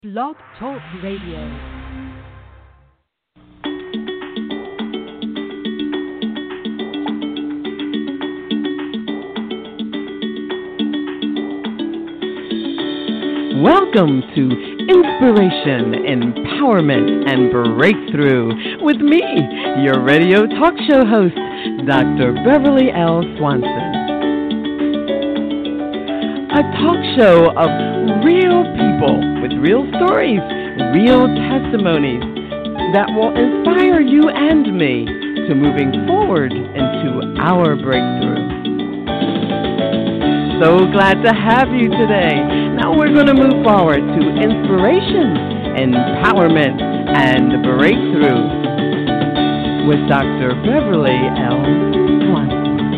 Blog Talk Radio. Welcome to Inspiration, Empowerment, and Breakthrough with me, your radio talk show host, Dr. Beverly L. Swanson. A talk show of real people with real stories, real testimonies that will inspire you and me to moving forward into our breakthrough. So glad to have you today. Now we're going to move forward to inspiration, empowerment, and breakthrough with Dr. Beverly L. Swanson.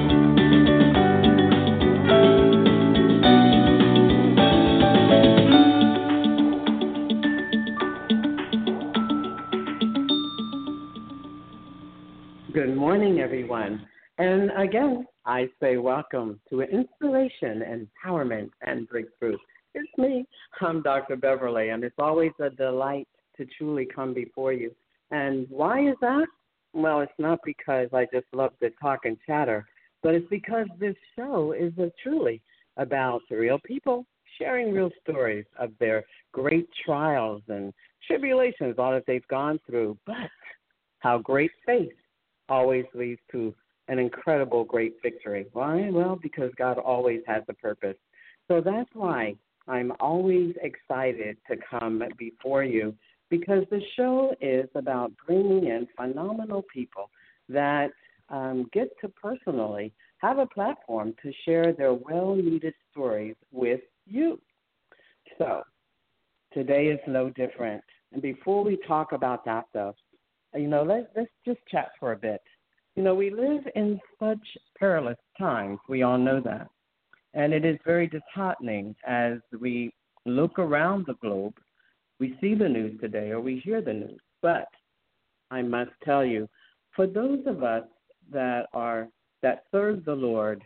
Good morning, everyone. And again, I say welcome to Inspiration, Empowerment, and Breakthrough. It's me. I'm Dr. Beverly, and it's always a delight to truly come before you. And why is that? Well, it's not because I just love to talk and chatter, but it's because this show is truly about real people sharing real stories of their great trials and tribulations, all that they've gone through, but how great faith always leads to an incredible, great victory. Why? Well, because God always has a purpose. So that's why I'm always excited to come before you, because the show is about bringing in phenomenal people that get to personally have a platform to share their well-needed stories with you. So today is no different. And before we talk about that, though, let's just chat for a bit. We live in such perilous times. We all know that. And it is very disheartening as we look around the globe. We see the news today or we hear the news. But I must tell you, for those of us that serve the Lord,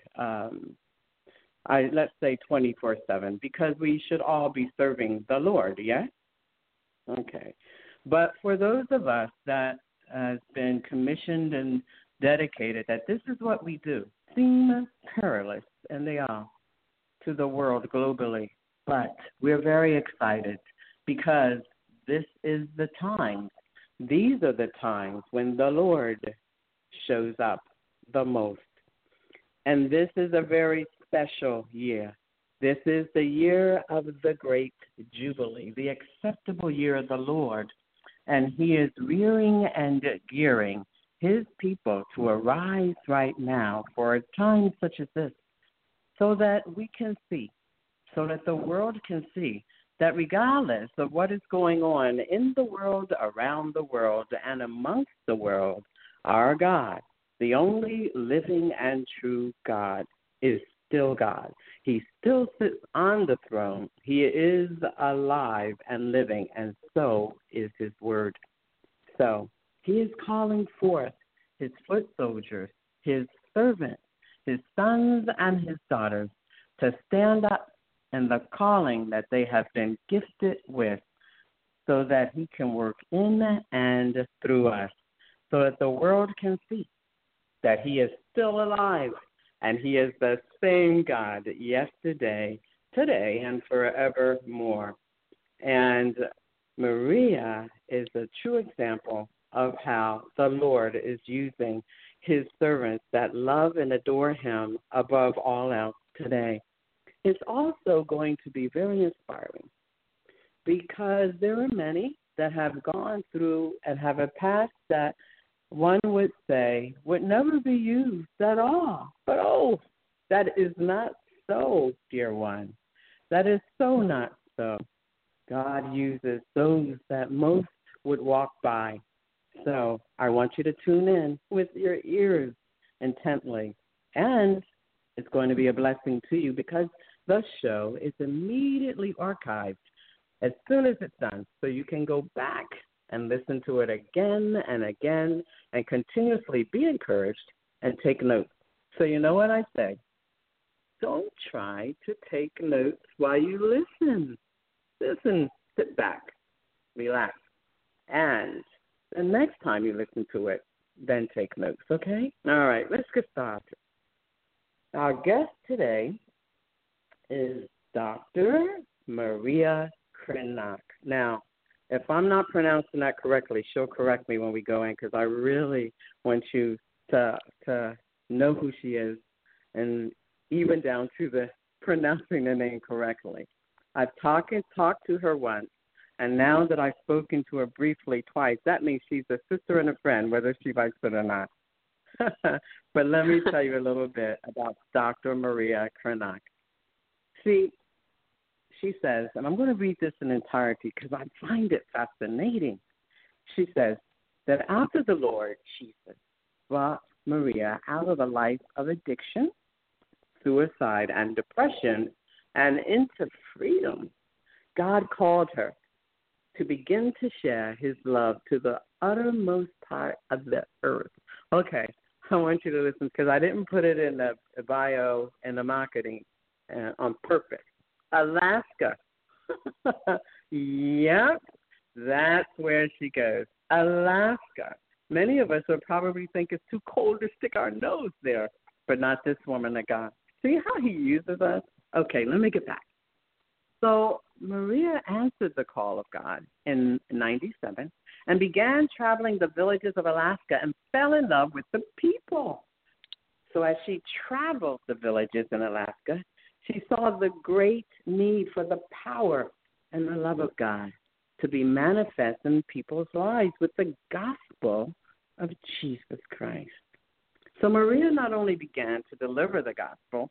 let's say 24/7, because we should all be serving the Lord, yeah? Okay. But for those of us that has been commissioned and dedicated that this is what we do, seem perilous, and they are, to the world globally. But we're very excited because this is the time. These are the times when the Lord shows up the most. And this is a very special year. This is the year of the great Jubilee, the acceptable year of the Lord. And he is rearing and gearing his people to arise right now for a time such as this, so that we can see, so that the world can see that regardless of what is going on in the world, around the world, and amongst the world, our God, the only living and true God, is still God. He still sits on the throne. He is alive and living, and so is his word. So he is calling forth his foot soldiers, his servants, his sons and his daughters to stand up in the calling that they have been gifted with, so that he can work in and through us, so that the world can see that he is still alive and he is the same God yesterday, today, and forevermore. And Maria is a true example of how the Lord is using his servants that love and adore him above all else today. It's also going to be very inspiring because there are many that have gone through and have a past that one would say would never be used at all. But that is not so, dear one. That is so not so. God uses those that most would walk by. So I want you to tune in with your ears intently. And it's going to be a blessing to you because the show is immediately archived as soon as it's done. So you can go back and listen to it again and again and continuously be encouraged and take notes. So you know what I say? Don't try to take notes while you listen. Listen sit back, relax, and the next time you listen to it, then take notes, okay? All right, let's get started. Our guest today is Dr. Maria Krenak. Now, if I'm not pronouncing that correctly, she'll correct me when we go in because I really want you to know who she is and even down to the pronouncing the name correctly. I've talked to her once, and now that I've spoken to her briefly twice, that means she's a sister and a friend, whether she likes it or not. But let me tell you a little bit about Dr. Maria Krenak. See, she says, and I'm going to read this in entirety because I find it fascinating. She says that after the Lord Jesus brought Maria out of a life of addiction, suicide, and depression and into freedom, God called her to begin to share his love to the uttermost part of the earth. Okay, I want you to listen because I didn't put it in the bio and the marketing on purpose. Alaska. Yep, that's where she goes. Alaska. Many of us would probably think it's too cold to stick our nose there, but not this woman of God. See how he uses us? Okay, let me get back. So Maria answered the call of God in 97 and began traveling the villages of Alaska and fell in love with the people. So as she traveled the villages in Alaska, she saw the great need for the power and the love of God to be manifest in people's lives with the gospel of Jesus Christ. So Maria not only began to deliver the gospel,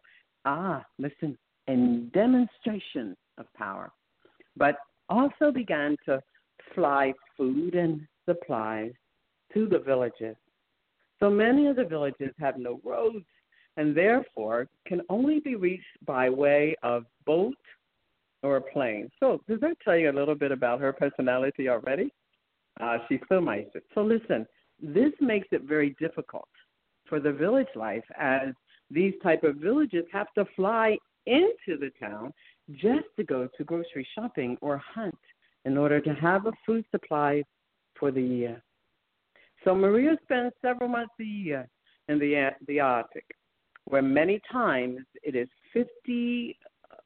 in demonstration of power, but also began to fly food and supplies to the villages. So many of the villages have no roads and therefore can only be reached by way of boat or plane. So does that tell you a little bit about her personality already? She's so nice. So listen, this makes it very difficult for the village life as these type of villages have to fly into the town just to go to grocery shopping or hunt in order to have a food supply for the year. So Maria spends several months a year in the Arctic, where many times it is 50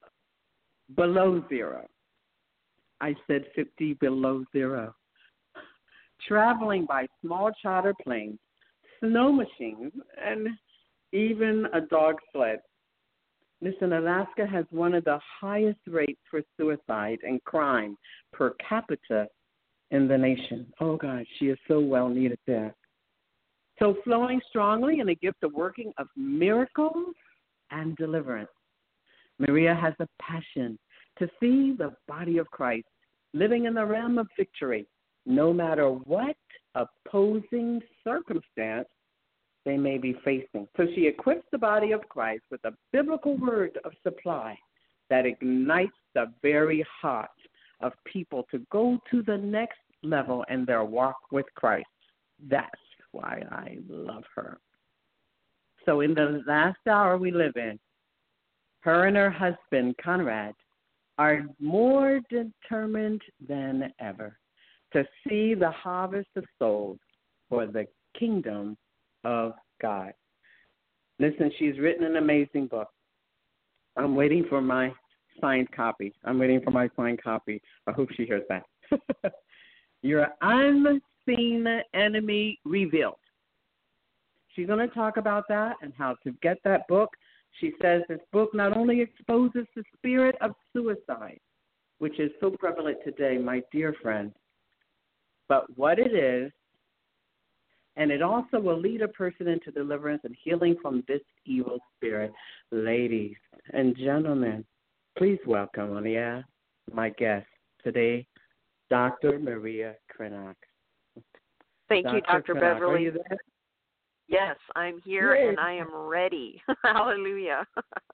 below zero. I said 50 below zero. Traveling by small charter planes, snow machines, and even a dog sled. Listen, Alaska has one of the highest rates for suicide and crime per capita in the nation. Oh, God, she is so well needed there. So flowing strongly in the gift of working of miracles and deliverance. Maria has a passion to see the body of Christ living in the realm of victory, no matter what opposing circumstance they may be facing. So she equips the body of Christ with a biblical word of supply that ignites the very heart of people to go to the next level in their walk with Christ. That's why I love her. So in the last hour we live in, her and her husband, Conrad, are more determined than ever to see the harvest of souls for the kingdom of God. Listen, she's written an amazing book. I'm waiting for my signed copy. I hope she hears that. Your Unseen Enemy Revealed. She's going to talk about that and how to get that book. She says this book not only exposes the spirit of suicide, which is so prevalent today, my dear friend, but what it is, and it also will lead a person into deliverance and healing from this evil spirit. Ladies and gentlemen, please welcome on the air my guest today, Dr. Maria Krenak. Thank you, Dr. Krenak, Beverly. are you there? Yes, I'm here and I am ready. Hallelujah.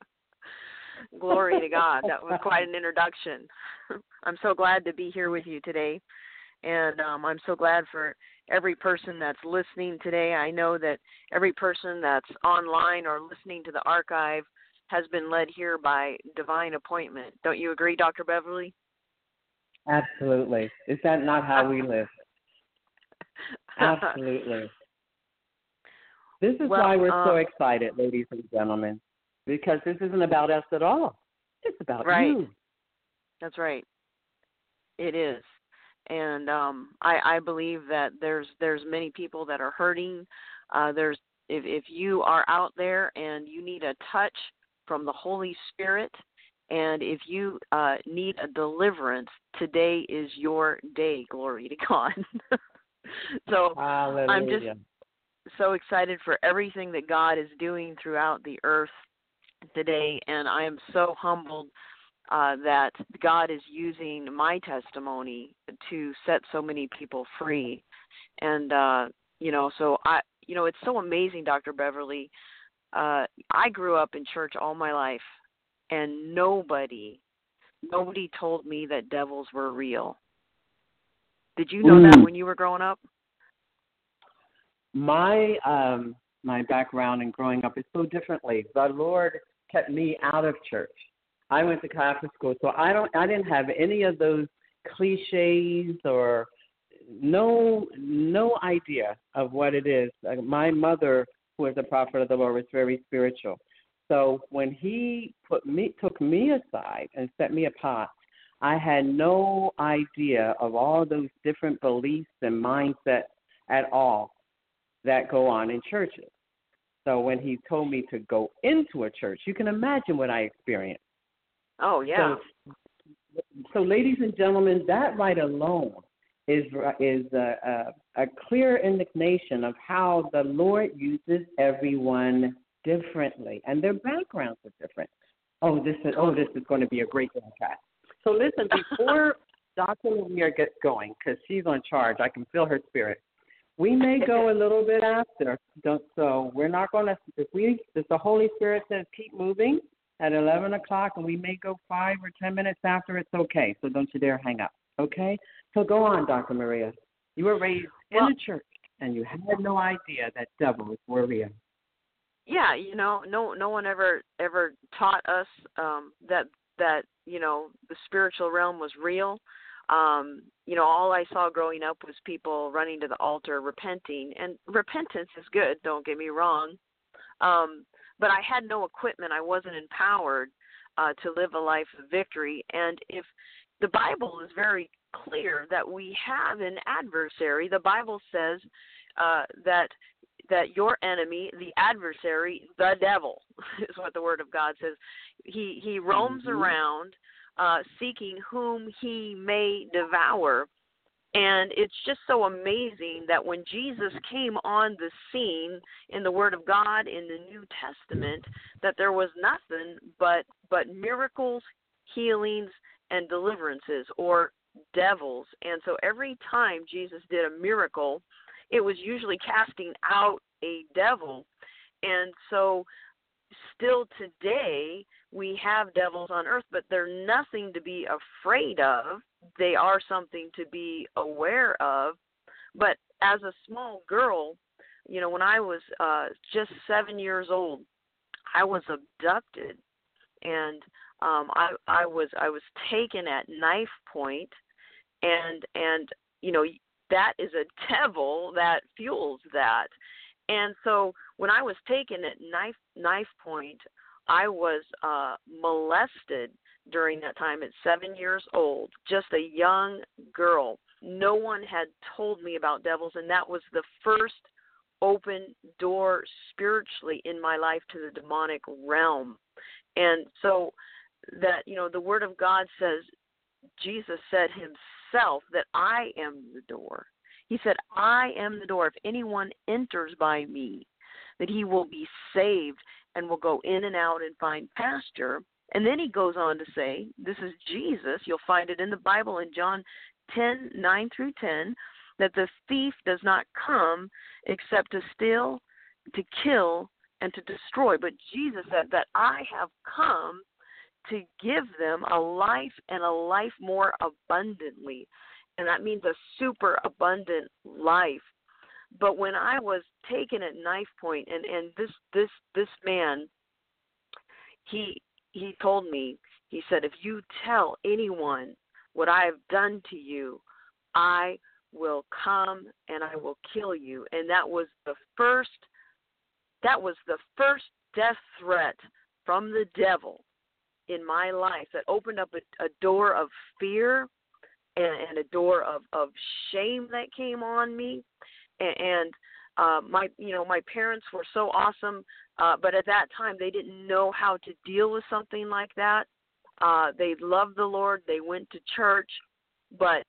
Glory to God. That was quite an introduction. I'm so glad to be here with you today. And I'm so glad for every person that's listening today. I know that every person that's online or listening to the archive has been led here by divine appointment. Don't you agree, Dr. Beverly? Absolutely. Is that not how we live? Absolutely. This is Well, why we're so excited, ladies and gentlemen, because this isn't about us at all. It's about right. you. That's right. It is. And I believe that there's many people that are hurting. There's if you are out there and you need a touch from the Holy Spirit, and if you need a deliverance, today is your day. Glory to God. So Hallelujah. I'm just so excited for everything that God is doing throughout the earth today, and I am so humbled that God is using my testimony to set so many people free. And, so it's so amazing, Dr. Beverly. I grew up in church all my life, and nobody told me that devils were real. Did you know that when you were growing up? My background in growing up is so differently. The Lord kept me out of church. I went to Catholic school, so I didn't have any of those cliches or no idea of what it is. My mother, who was a prophet of the Lord, was very spiritual. So when he took me aside and set me apart, I had no idea of all those different beliefs and mindsets at all that go on in churches. So when he told me to go into a church, you can imagine what I experienced. Oh, yeah. So ladies and gentlemen, that right alone is a clear indication of how the Lord uses everyone differently, and their backgrounds are different. This is going to be a great broadcast. So listen, before Dr. Maria gets going, because she's on charge, I can feel her spirit. We may go a little bit after, so we're not going to. If the Holy Spirit says keep moving at 11 o'clock, and we may go 5 or 10 minutes after, it's okay. So don't you dare hang up. Okay? So go on, Dr. Maria. You were raised in a church, and you had no idea that devils were real. Yeah, no one ever taught us that the spiritual realm was real. All I saw growing up was people running to the altar repenting, and repentance is good, don't get me wrong. But I had no equipment. I wasn't empowered to live a life of victory. And if the Bible is very clear that we have an adversary, the Bible says that your enemy, the adversary, the devil, is what the Word of God says. He roams around seeking whom he may devour. And it's just so amazing that when Jesus came on the scene in the Word of God in the New Testament, that there was nothing but miracles, healings, and deliverances, or devils. And so every time Jesus did a miracle, it was usually casting out a devil. And so still today, we have devils on earth, but they're nothing to be afraid of. They are something to be aware of. But as a small girl, when I was just 7 years old, I was abducted, and I was taken at knife point, and that is a devil that fuels that. And so when I was taken at knife point, I was molested during that time at 7 years old, just a young girl. No one had told me about devils, and that was the first open door spiritually in my life to the demonic realm. And so that, the Word of God says, Jesus said himself that I am the door. He said, I am the door. If anyone enters by me, that he will be saved and will go in and out and find pasture. And then he goes on to say, this is Jesus. You'll find it in the Bible in John 10:9-10, that the thief does not come except to steal, to kill, and to destroy. But Jesus said that I have come to give them a life, and a life more abundantly. And that means a super abundant life. But when I was taken at knife point, and this man, he told me, he said, if you tell anyone what I have done to you, I will come and I will kill you. And that was the first death threat from the devil in my life that opened up a door of fear and a door of shame that came on me. And my parents were so awesome, but at that time they didn't know how to deal with something like that. They loved the Lord. They went to church, but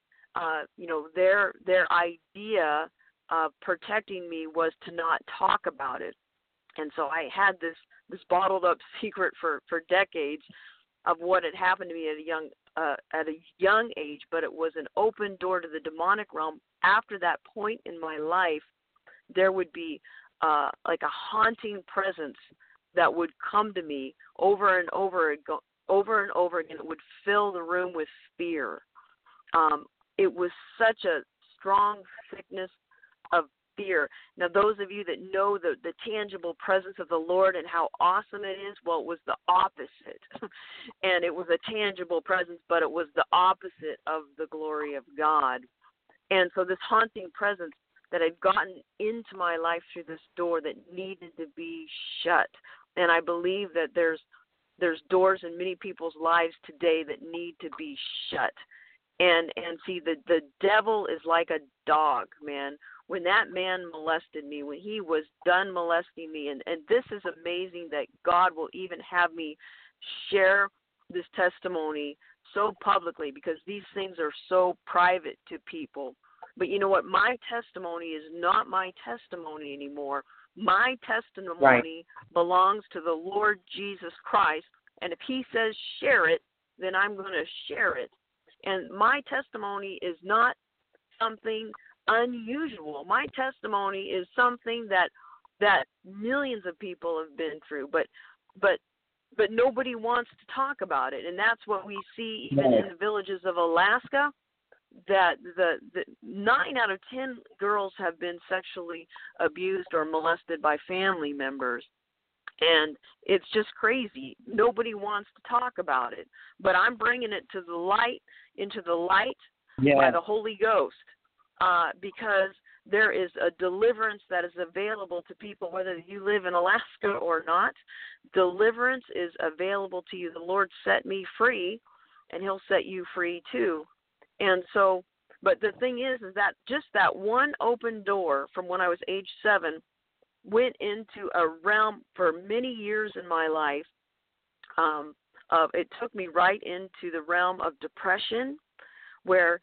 their idea of protecting me was to not talk about it. And so I had this bottled up secret for decades of what had happened to me at a young age, but it was an open door to the demonic realm. After that point in my life, there would be like a haunting presence that would come to me over and over again. It would fill the room with fear. It was such a strong sickness of fear. Now, those of you that know the tangible presence of the Lord and how awesome it is, well, it was the opposite. And it was a tangible presence, but it was the opposite of the glory of God. And so this haunting presence that had gotten into my life through this door that needed to be shut. And I believe that there's doors in many people's lives today that need to be shut. And see, the devil is like a dog, man. When that man molested me, when he was done molesting me, and this is amazing that God will even have me share this testimony so publicly, because these things are so private to people. But you know what? My testimony is not my testimony anymore. My testimony belongs to the Lord Jesus Christ, and if he says share it, then I'm going to share it. And my testimony is not something unusual. My testimony is something that millions of people have been through, but nobody wants to talk about it. And that's what we see even in the villages of Alaska, that the 9 out of 10 girls have been sexually abused or molested by family members. And it's just crazy. Nobody wants to talk about it. But I'm bringing it to the light, into the light by the Holy Ghost, because there is a deliverance that is available to people, whether you live in Alaska or not. Deliverance is available to you. The Lord set me free, and he'll set you free too. And so, but the thing is that just that one open door from when I was age 7 went into a realm for many years in my life. It took me right into the realm of depression, where,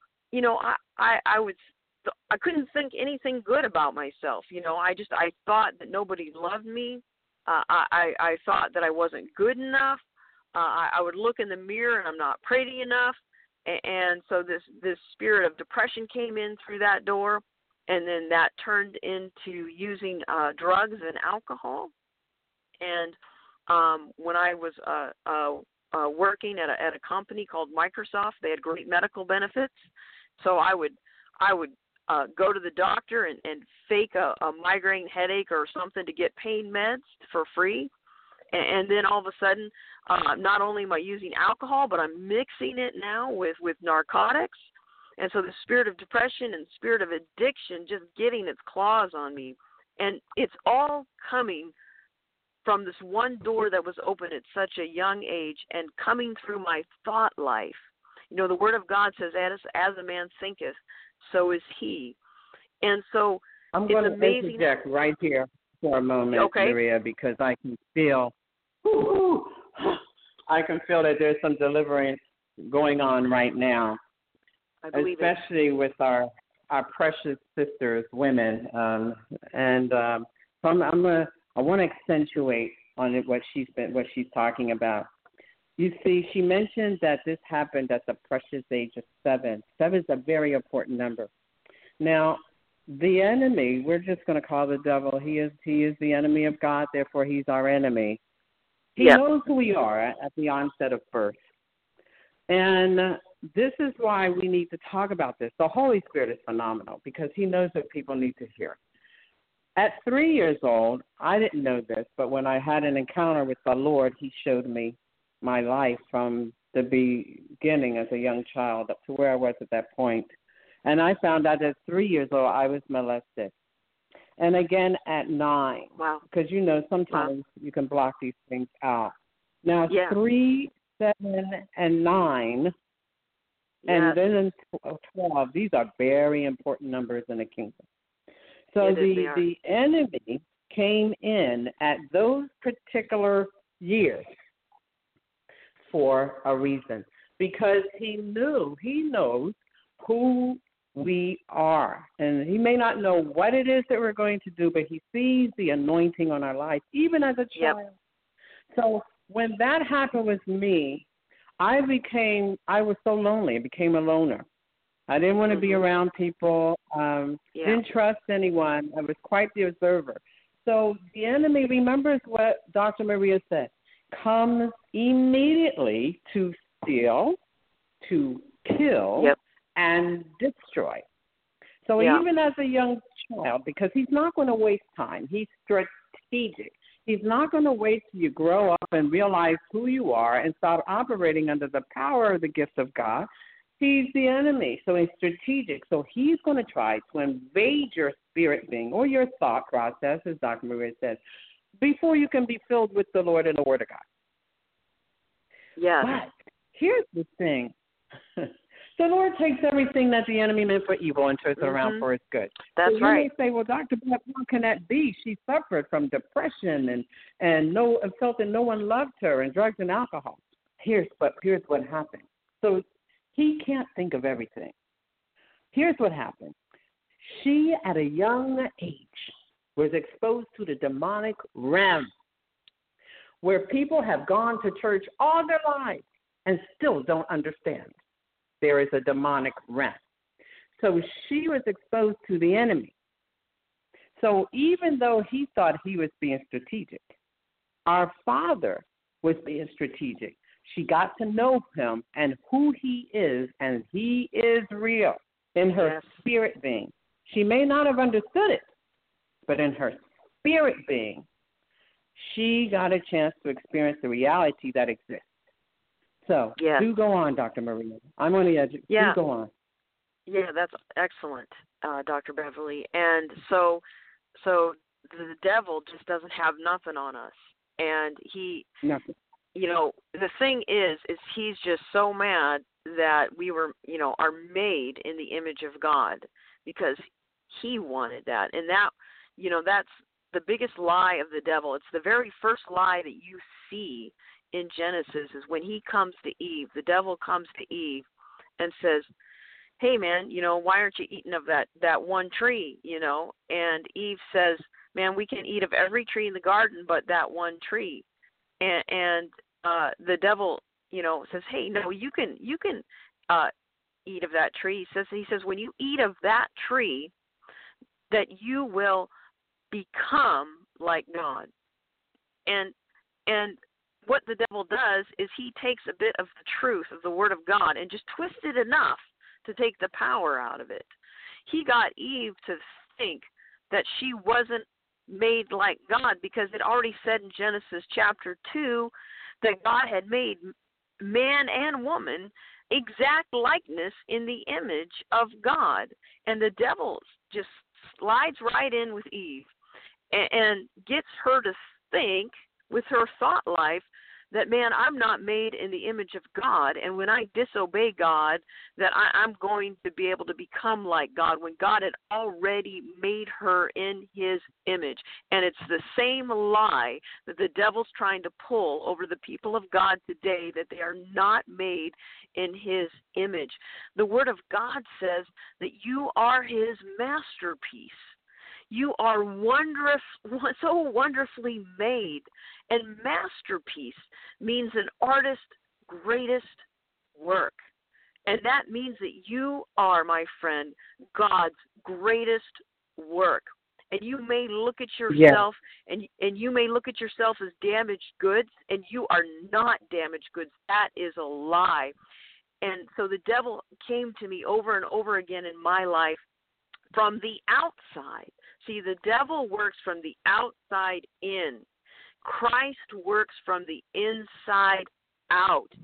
I couldn't think anything good about myself. I thought that nobody loved me. I thought that I wasn't good enough. I would look in the mirror and I'm not pretty enough. And so this spirit of depression came in through that door, and then that turned into using drugs and alcohol. And when I was working at a company called Microsoft, they had great medical benefits. So I would go to the doctor and fake a migraine headache or something to get pain meds for free. And then all of a sudden, not only am I using alcohol, but I'm mixing it now with narcotics. And so the spirit of depression and spirit of addiction just getting its claws on me. And it's all coming from this one door that was open at such a young age and coming through my thought life. The Word of God says, as a man thinketh, so is he. And so I'm going to interject right here for a moment, Maria, because I can feel that there's some deliverance going on right now, especially with our precious sisters, women. I want to accentuate on what she's talking about. You see, she mentioned that this happened at the precious age of 7. 7 is a very important number. Now, the enemy, we're just going to call the devil. He is the enemy of God, therefore he's our enemy. He knows who we are at the onset of birth. And this is why we need to talk about this. The Holy Spirit is phenomenal because he knows what people need to hear. At 3 years old, I didn't know this, but when I had an encounter with the Lord, he showed me my life from the beginning as a young child up to where I was at that point. And I found out at 3 years old I was molested. And again at 9. Wow. Because, sometimes you can block these things out. Now, Yeah. 3, 7, and 9, and then in 12, these are very important numbers in the kingdom. So the enemy came in at those particular years for a reason, because he knows who we are. And he may not know what it is that we're going to do, but he sees the anointing on our life, even as a child. Yep. So when that happened with me, I was so lonely. I became a loner. I didn't want to be around people, didn't trust anyone. I was quite the observer. So the enemy, remembers what Dr. Maria said, comes immediately to steal, to kill, and destroy. So even as a young child, because he's not going to waste time, he's strategic. He's not going to wait till you grow up and realize who you are and start operating under the power of the gift of God. He's the enemy, so he's strategic. So he's going to try to invade your spirit being or your thought process, as Dr. Maria said, before you can be filled with the Lord and the Word of God. Yes. But here's the thing. The Lord takes everything that the enemy meant for evil and turns it around for his good. That's so you right. may say, well, Dr. Beth, how can that be? She suffered from depression and felt that no one loved her, and drugs and alcohol. Here's what happened. So he can't think of everything. Here's what happened. She, at a young age, was exposed to the demonic realm, where people have gone to church all their lives and still don't understand there is a demonic realm. So she was exposed to the enemy. So even though he thought he was being strategic, our Father was being strategic. She got to know him and who he is, and he is real in her spirit being. She may not have understood it, but in her spirit being, she got a chance to experience the reality that exists. So do go on, Dr. Maria. I'm on the edge. Do go on. Yeah, that's excellent, Dr. Beverly. And so the devil just doesn't have nothing on us. And he, the thing is he's just so mad that we were, are made in the image of God, because he wanted that. And that, that's the biggest lie of the devil. It's the very first lie that you see in Genesis, is when he comes to Eve. The devil comes to Eve and says, hey, man, why aren't you eating of that one tree, And Eve says, man, we can eat of every tree in the garden but that one tree. And the devil, says, hey, no, you can eat of that tree. He says, when you eat of that tree, that you will become like God. And what the devil does is he takes a bit of the truth of the Word of God and just twists it enough to take the power out of it. He got Eve to think that she wasn't made like God, because it already said in Genesis chapter 2 that God had made man and woman exact likeness in the image of God. And the devil just slides right in with Eve and gets her to think with her thought life that, man, I'm not made in the image of God, and when I disobey God, that I'm going to be able to become like God, when God had already made her in his image. And it's the same lie that the devil's trying to pull over the people of God today, that they are not made in his image. The Word of God says that you are his masterpiece. You are so wonderfully made. And masterpiece means an artist's greatest work. And that means that you are, my friend, God's greatest work. And you may look at yourself, and you may look at yourself as damaged goods, and you are not damaged goods. That is a lie. And so the devil came to me over and over again in my life from the outside. See, the devil works from the outside in. Christ works from the inside out.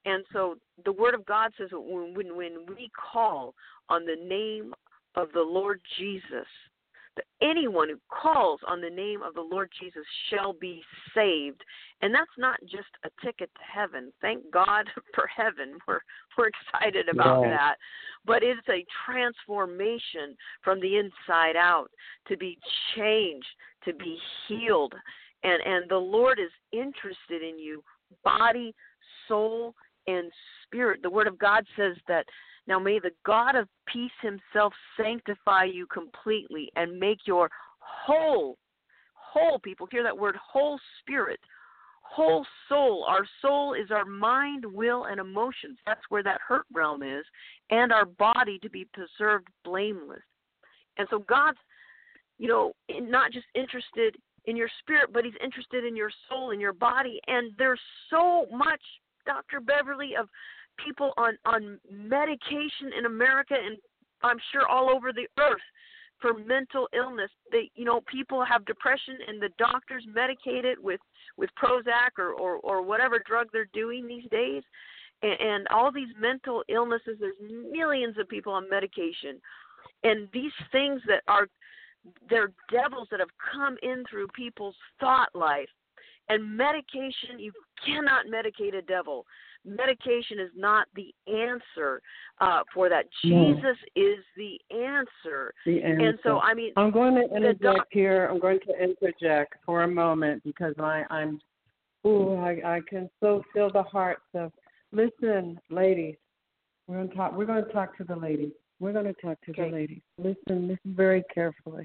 And so the Word of God says that when we call on the name of the Lord Jesus, that anyone who calls on the name of the Lord Jesus shall be saved. And that's not just a ticket to heaven. Thank God for heaven. We're excited about that. But it's a transformation from the inside out, to be changed, to be healed. And the Lord is interested in you, body, soul, and spirit. The Word of God says that, now may the God of peace himself sanctify you completely and make your whole, people, hear that word, whole spirit, whole soul. Our soul is our mind, will, and emotions. That's where that hurt realm is. And our body to be preserved blameless. And so God's, not just interested in your spirit, but he's interested in your soul and your body. And there's so much, Dr. Beverly, of people on medication in America, and I'm sure all over the earth, for mental illness. People have depression, and the doctors medicate it with Prozac or whatever drug they're doing these days. And all these mental illnesses, there's millions of people on medication. And these things they're devils that have come in through people's thought life. And medication, you cannot medicate a devil. Medication is not the answer for that. Jesus is the answer. And so, I'm going to interject here. I'm going to interject for a moment because I can so feel the hearts of. Listen, ladies, we're going to talk to the ladies. We're going to talk to the ladies. Listen very carefully.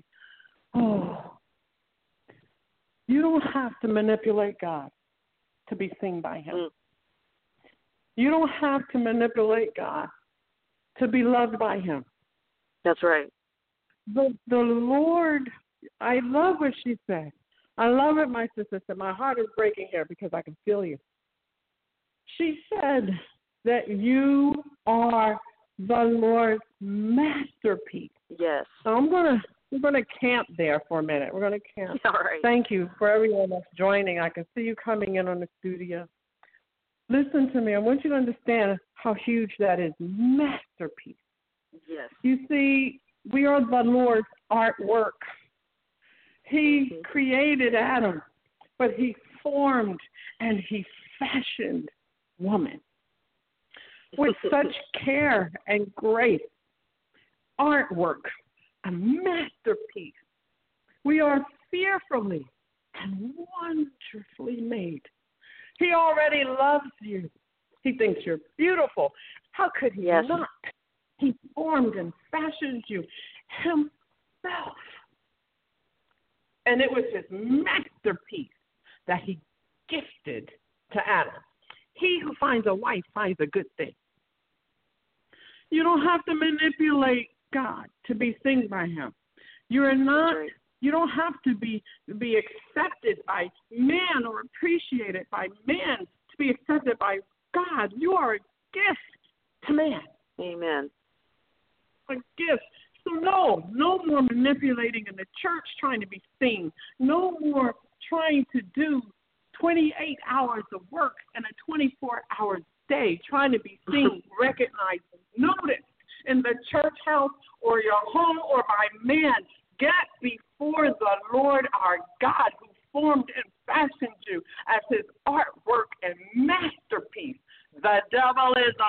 You don't have to manipulate God to be seen by him. You don't have to manipulate God to be loved by him. That's right. The Lord, I love what she said. I love it, my sister said. My heart is breaking here because I can feel you. She said that you are the Lord's masterpiece. Yes. So we're going to camp there for a minute. We're going to camp. All right. Thank you for everyone that's joining. I can see you coming in on the studio. Listen to me. I want you to understand how huge that is. Masterpiece. Yes. You see, we are the Lord's artwork. He created Adam, but he formed and he fashioned woman with such care and grace. Artwork, a masterpiece. We are fearfully and wonderfully made. He already loves you. He thinks you're beautiful. How could he not? He formed and fashioned you himself. And it was his masterpiece that he gifted to Adam. He who finds a wife finds a good thing. You don't have to manipulate God to be seen by him. You're not. You don't have to be accepted by man or appreciated by man to be accepted by God. You are a gift to man. Amen. A gift. So no more manipulating in the church trying to be seen. No more trying to do 28 hours of work in a 24-hour day, trying to be seen, recognized, noticed in the church house or your home or by man. Get before the Lord our God who formed and fashioned you as his artwork and masterpiece. The devil is a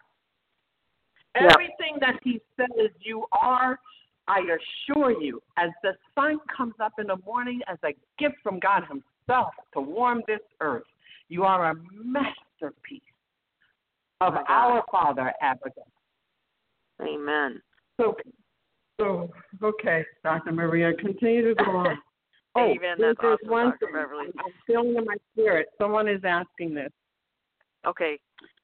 liar. Everything that he says you are, I assure you, as the sun comes up in the morning as a gift from God himself to warm this earth, you are a masterpiece of our Father, Abigail. Amen. So, okay, Dr. Maria, continue to go on. Amen. That's awesome, one Dr. Beverly. I'm feeling in my spirit. Someone is asking this. Okay.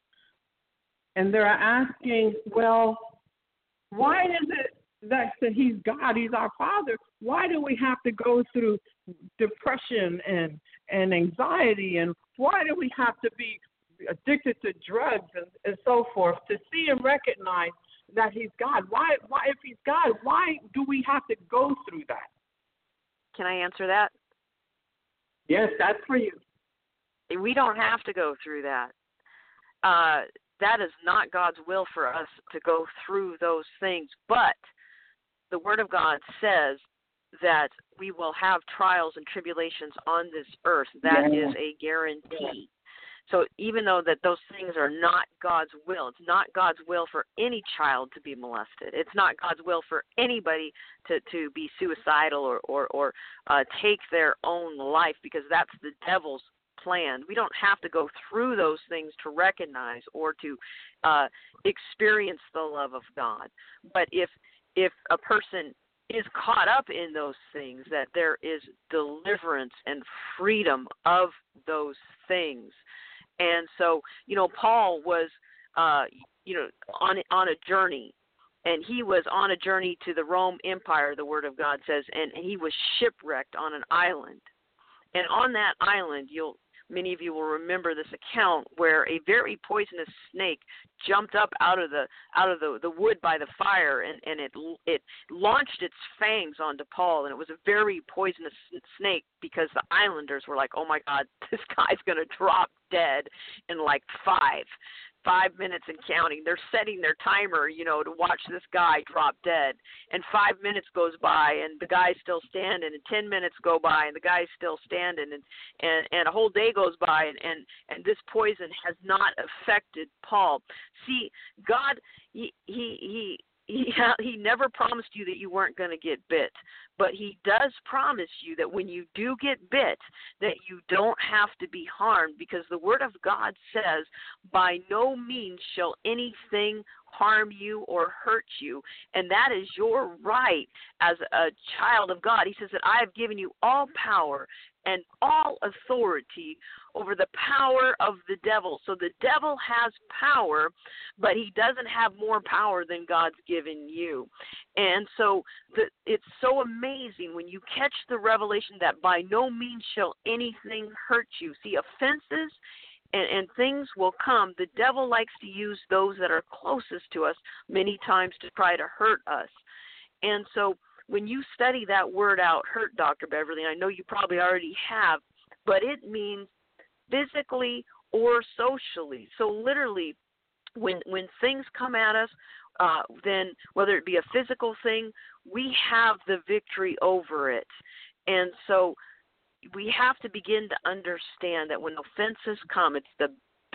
And they're asking, well, why is it that he's God, he's our Father? Why do we have to go through depression and anxiety? And why do we have to be addicted to drugs and so forth to see and recognize that he's God? Why, if he's God, why do we have to go through that? Can I answer that? Yes, that's for you. We don't have to go through that. that is not God's will for us to go through those things. But the Word of God says that we will have trials and tribulations on this earth. That is a guarantee. So even though that those things are not God's will, it's not God's will for any child to be molested. It's not God's will for anybody to be suicidal or take their own life, because that's the devil's plan. We don't have to go through those things to recognize or to experience the love of God. But if a person is caught up in those things, that there is deliverance and freedom of those things. And so, Paul was, on a journey, and he was on a journey to the Rome Empire, the Word of God says, and he was shipwrecked on an island. And on that island, many of you will remember this account where a very poisonous snake jumped up out of the wood by the fire, and it launched its fangs onto Paul, and it was a very poisonous snake, because the islanders were like, oh my God, this guy's going to drop dead in like 5 minutes and counting. They're setting their timer, to watch this guy drop dead. And 5 minutes goes by, and the guy's still standing. And 10 minutes go by, and the guy's still standing. And a whole day goes by, and this poison has not affected Paul. See, God, He never promised you that you weren't going to get bit, but he does promise you that when you do get bit, that you don't have to be harmed, because the Word of God says, by no means shall anything harm you or hurt you, and that is your right as a child of God. He says that I have given you all power and all authority over the power of the devil. So the devil has power, but he doesn't have more power than God's given you. And so it's so amazing when you catch the revelation that by no means shall anything hurt you. See, offenses and things will come. The devil likes to use those that are closest to us many times to try to hurt us. And so when you study that word out, hurt, Dr. Beverly, I know you probably already have, but it means physically or socially. So literally, when things come at us, then whether it be a physical thing, we have the victory over it. And so we have to begin to understand that when offenses come, it's the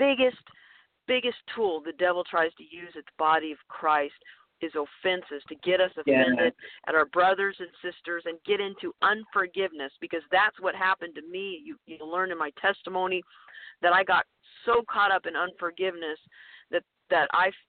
biggest tool the devil tries to use at the body of Christ is offenses, to get us offended at our brothers and sisters and get into unforgiveness, because that's what happened to me. You learn in my testimony that I got so caught up in unforgiveness that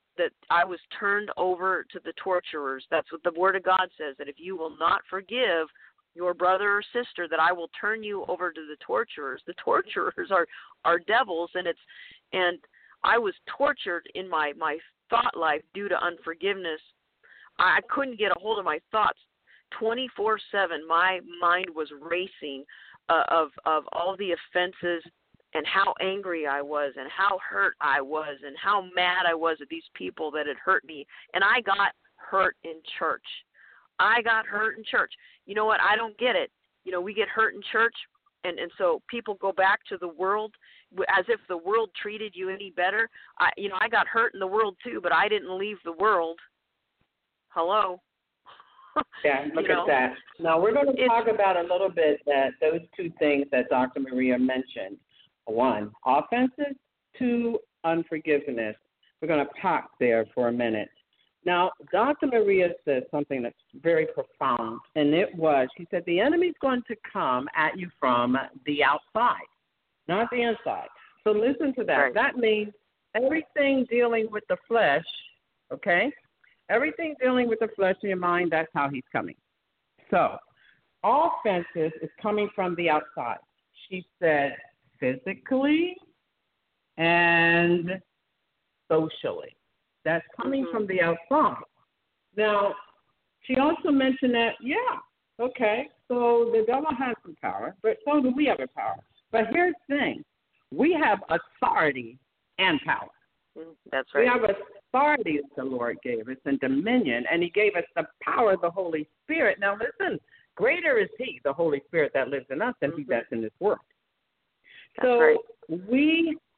I was turned over to the torturers. That's what the Word of God says, that if you will not forgive your brother or sister, that I will turn you over to the torturers. The torturers are devils, and I was tortured in my thought life due to unforgiveness. I couldn't get a hold of my thoughts 24/7. My mind was racing of all the offenses and how angry I was and how hurt I was and how mad I was at these people that had hurt me. And I got hurt in church. You know what? I don't get it. We get hurt in church, and so people go back to the world as if the world treated you any better. I got hurt in the world too, but I didn't leave the world. Hello? Yeah, look at that. Now, we're going to talk about a little bit that those two things that Dr. Maria mentioned. 1, offenses. 2, unforgiveness. We're going to pop there for a minute. Now, Dr. Maria said something that's very profound, and she said, the enemy's going to come at you from the outside, not the inside. So listen to that. Right. That means everything dealing with the flesh, okay? Everything dealing with the flesh in your mind, that's how he's coming. So offenses is coming from the outside. She said physically and socially. That's coming from the outside. Now, she also mentioned that, so the devil has some power, but so do we have a power. But here's the thing. We have authority and power. That's right. We have authority that the Lord gave us and dominion, and he gave us the power of the Holy Spirit. Now, listen, greater is he, the Holy Spirit that lives in us, than he that's in this world. That's so right. we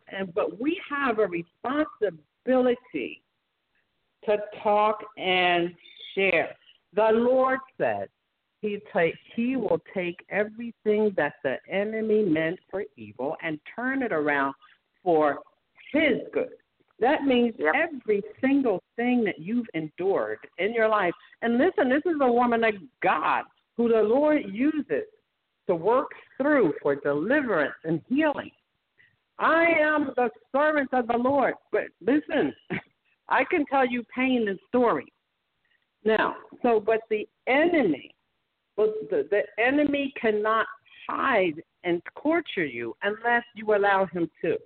but we have a responsibility to talk and share. The Lord said He will take everything that the enemy meant for evil and turn it around for His good. That means every single thing that you've endured in your life. And listen, this is a woman of God who the Lord uses to work through for deliverance and healing. I am the servant of the Lord. But listen, I can tell you pain and stories. Now, but the enemy, the enemy cannot hide and torture you unless you allow him to.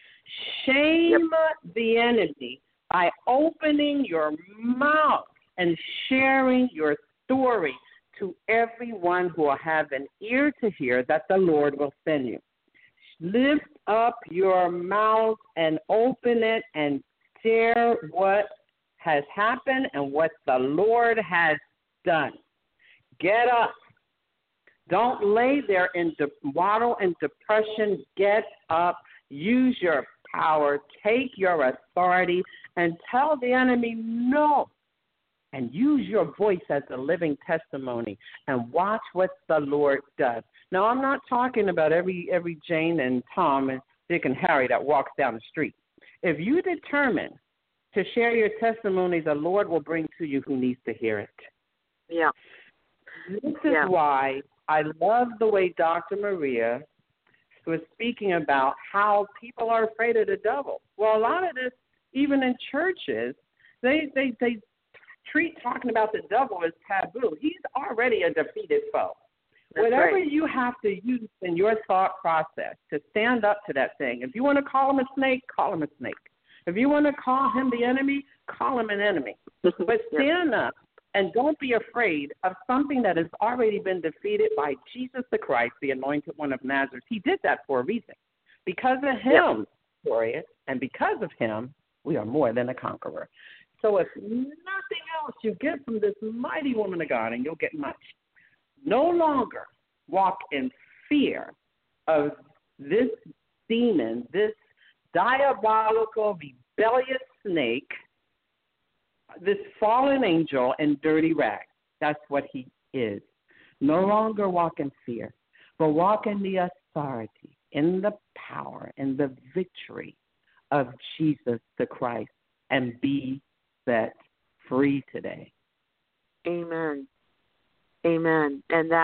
Shame the enemy by opening your mouth and sharing your story to everyone who will have an ear to hear that the Lord will send you. Lift up your mouth and open it and share what has happened and what the Lord has done. Get up. Don't lay there in waddle in depression. Get up. Use your power. Take your authority and tell the enemy no. And use your voice as a living testimony and watch what the Lord does. Now, I'm not talking about every Jane and Tom and Dick and Harry that walks down the street. If you determine to share your testimony, the Lord will bring to you who needs to hear it. Yeah. This is why I love the way Dr. Maria was speaking about how people are afraid of the devil. Well, a lot of this, even in churches, they treat talking about the devil as taboo. He's already a defeated foe. That's Whatever right. you have to use in your thought process to stand up to that thing. If you want to call him a snake, call him a snake. If you want to call him the enemy, call him an enemy. But stand up and don't be afraid of something that has already been defeated by Jesus the Christ, the anointed one of Nazareth. He did that for a reason. Because of him, Gloria, and because of him, we are more than a conqueror. So if nothing else you get from this mighty woman of God, and you'll get much, no longer walk in fear of this demon, this diabolical, rebellious snake, this fallen angel in dirty rags. That's what he is. No longer walk in fear, but walk in the authority, in the power, in the victory of Jesus the Christ, and be set free today. Amen. Amen.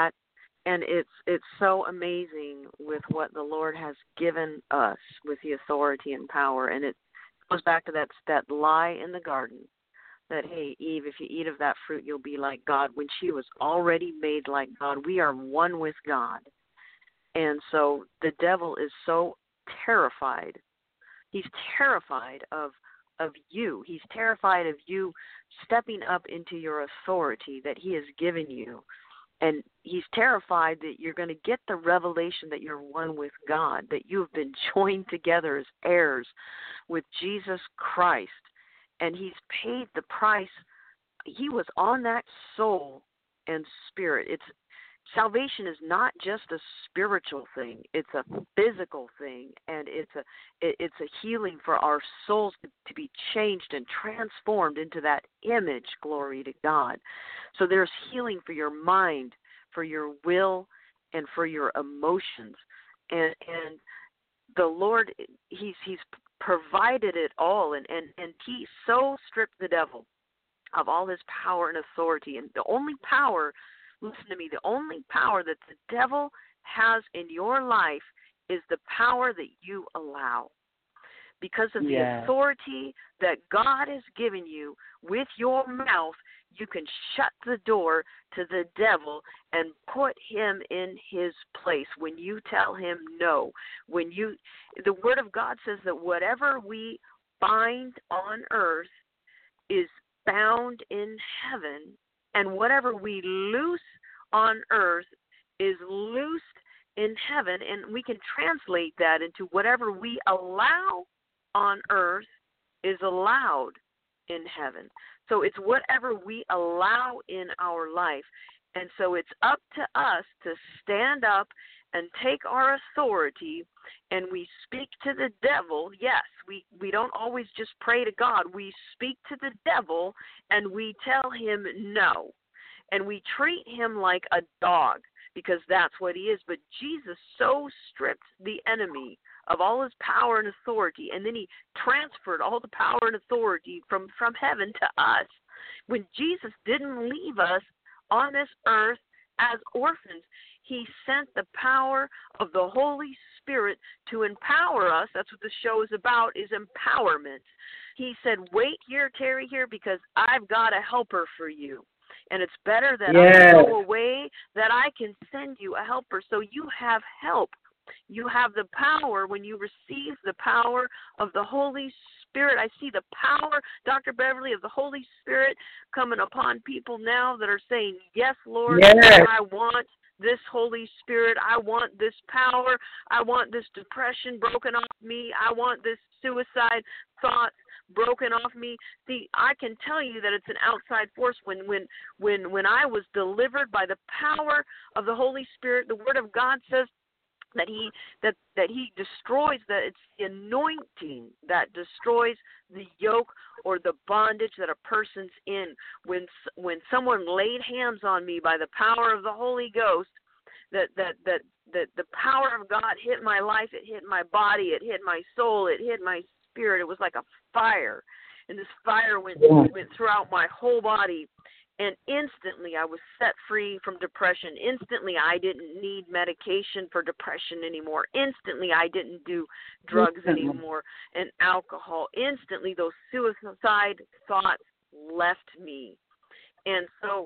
And it's so amazing with what the Lord has given us with the authority and power. And it goes back to that lie in the garden that, hey, Eve, if you eat of that fruit, you'll be like God. When she was already made like God, we are one with God. And so the devil is so terrified. He's terrified of you. He's terrified of you stepping up into your authority that he has given you. And he's terrified that you're going to get the revelation that you're one with God, that you have been joined together as heirs with Jesus Christ. And he's paid the price. He was on that soul and spirit. Salvation is not just a spiritual thing. It's a physical thing, and it's a healing for our souls to be changed and transformed into that image, glory to God. So there's healing for your mind, for your will, and for your emotions. And the Lord, He's provided it all, and He so stripped the devil of all his power and authority. And the only power, listen to me, the only power that the devil has in your life is the power that you allow. Because of the authority that God has given you with your mouth, you can shut the door to the devil and put him in his place when you tell him no. The Word of God says that whatever we bind on earth is bound in heaven, and whatever we loose on earth is loosed in heaven. And we can translate that into whatever we allow on earth is allowed in heaven. So it's whatever we allow in our life. And so it's up to us to stand up and take our authority and we speak to the devil. Yes, we don't always just pray to God. We speak to the devil and we tell him no. And we treat him like a dog because that's what he is. But Jesus so stripped the enemy of all his power and authority, and then he transferred all the power and authority from heaven to us. When Jesus didn't leave us on this earth as orphans, he sent the power of the Holy Spirit to empower us. That's what the show is about, is empowerment. He said, wait here, tarry here, because I've got a helper for you. And it's better that I go away, that I can send you a helper. So you have help. You have the power when you receive the power of the Holy Spirit. I see the power, Dr. Beverly, of the Holy Spirit coming upon people now that are saying, yes, Lord, I want this Holy Spirit. I want this power. I want this depression broken off me. I want this suicide thoughts broken off me. See, I can tell you that it's an outside force. When I was delivered by the power of the Holy Spirit, the Word of God says that he destroys it's the anointing that destroys the yoke or the bondage that a person's in. When someone laid hands on me by the power of the Holy Ghost, that the power of God hit my life, it hit my body, it hit my soul, it hit my spirit. It was like a fire, and this fire went throughout my whole body. And instantly I was set free from depression. Instantly I didn't need medication for depression anymore. Instantly I didn't do drugs anymore and alcohol. Instantly those suicide thoughts left me. And so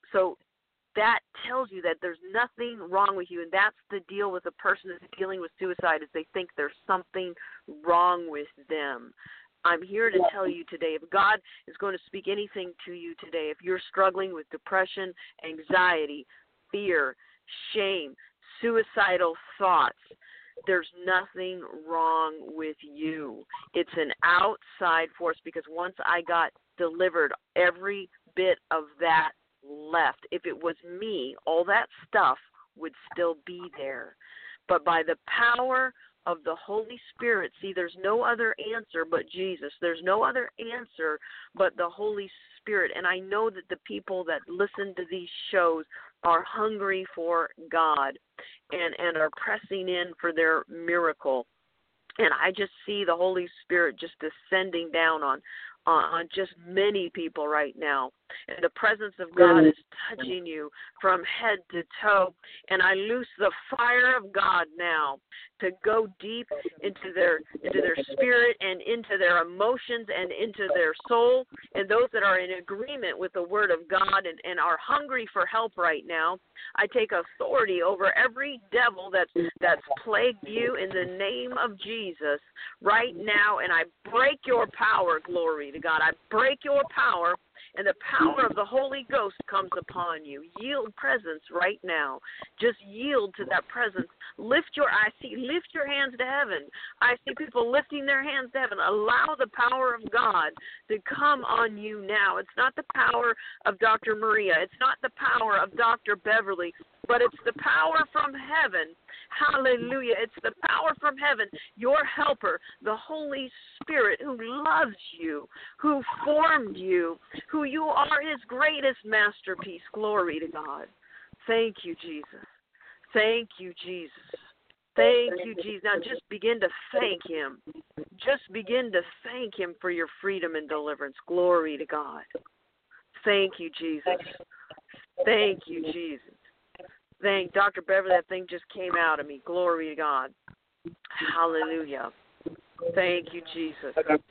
that tells you that there's nothing wrong with you. And that's the deal with a person that's dealing with suicide, is they think there's something wrong with them. I'm here to tell you today, if God is going to speak anything to you today, if you're struggling with depression, anxiety, fear, shame, suicidal thoughts, there's nothing wrong with you. It's an outside force, because once I got delivered, every bit of that left. If it was me, all that stuff would still be there. But by the power of the Holy Spirit, see, there's no other answer but Jesus. There's no other answer but the Holy Spirit. And I know that the people that listen to these shows are hungry for God and are pressing in for their miracle. And I just see the Holy Spirit just descending down on just many people right now. And the presence of God is touching you from head to toe. And I loose the fire of God now to go deep into their spirit and into their emotions and into their soul. And those that are in agreement with the Word of God and are hungry for help right now, I take authority over every devil that's plagued you in the name of Jesus right now. And I break your power, glory to God. I break your power, and the power of the Holy Ghost comes upon you. Yield presence right now. Just yield to that presence. Lift your hands to heaven. I see people lifting their hands to heaven. Allow the power of God to come on you now. It's not the power of Dr. Maria. It's not the power of Dr. Beverly, but it's the power from heaven. Hallelujah. It's the power from heaven, your helper, the Holy Spirit, who loves you, who formed you, who you are his greatest masterpiece. Glory to God. Thank you, Jesus. Thank you, Jesus. Thank you, Jesus. Now just begin to thank him. Just begin to thank him for your freedom and deliverance. Glory to God. Thank you, Jesus. Thank you, Jesus. Thank Dr. Beverly, that thing just came out of me. Glory to God. Hallelujah. Thank you, Jesus.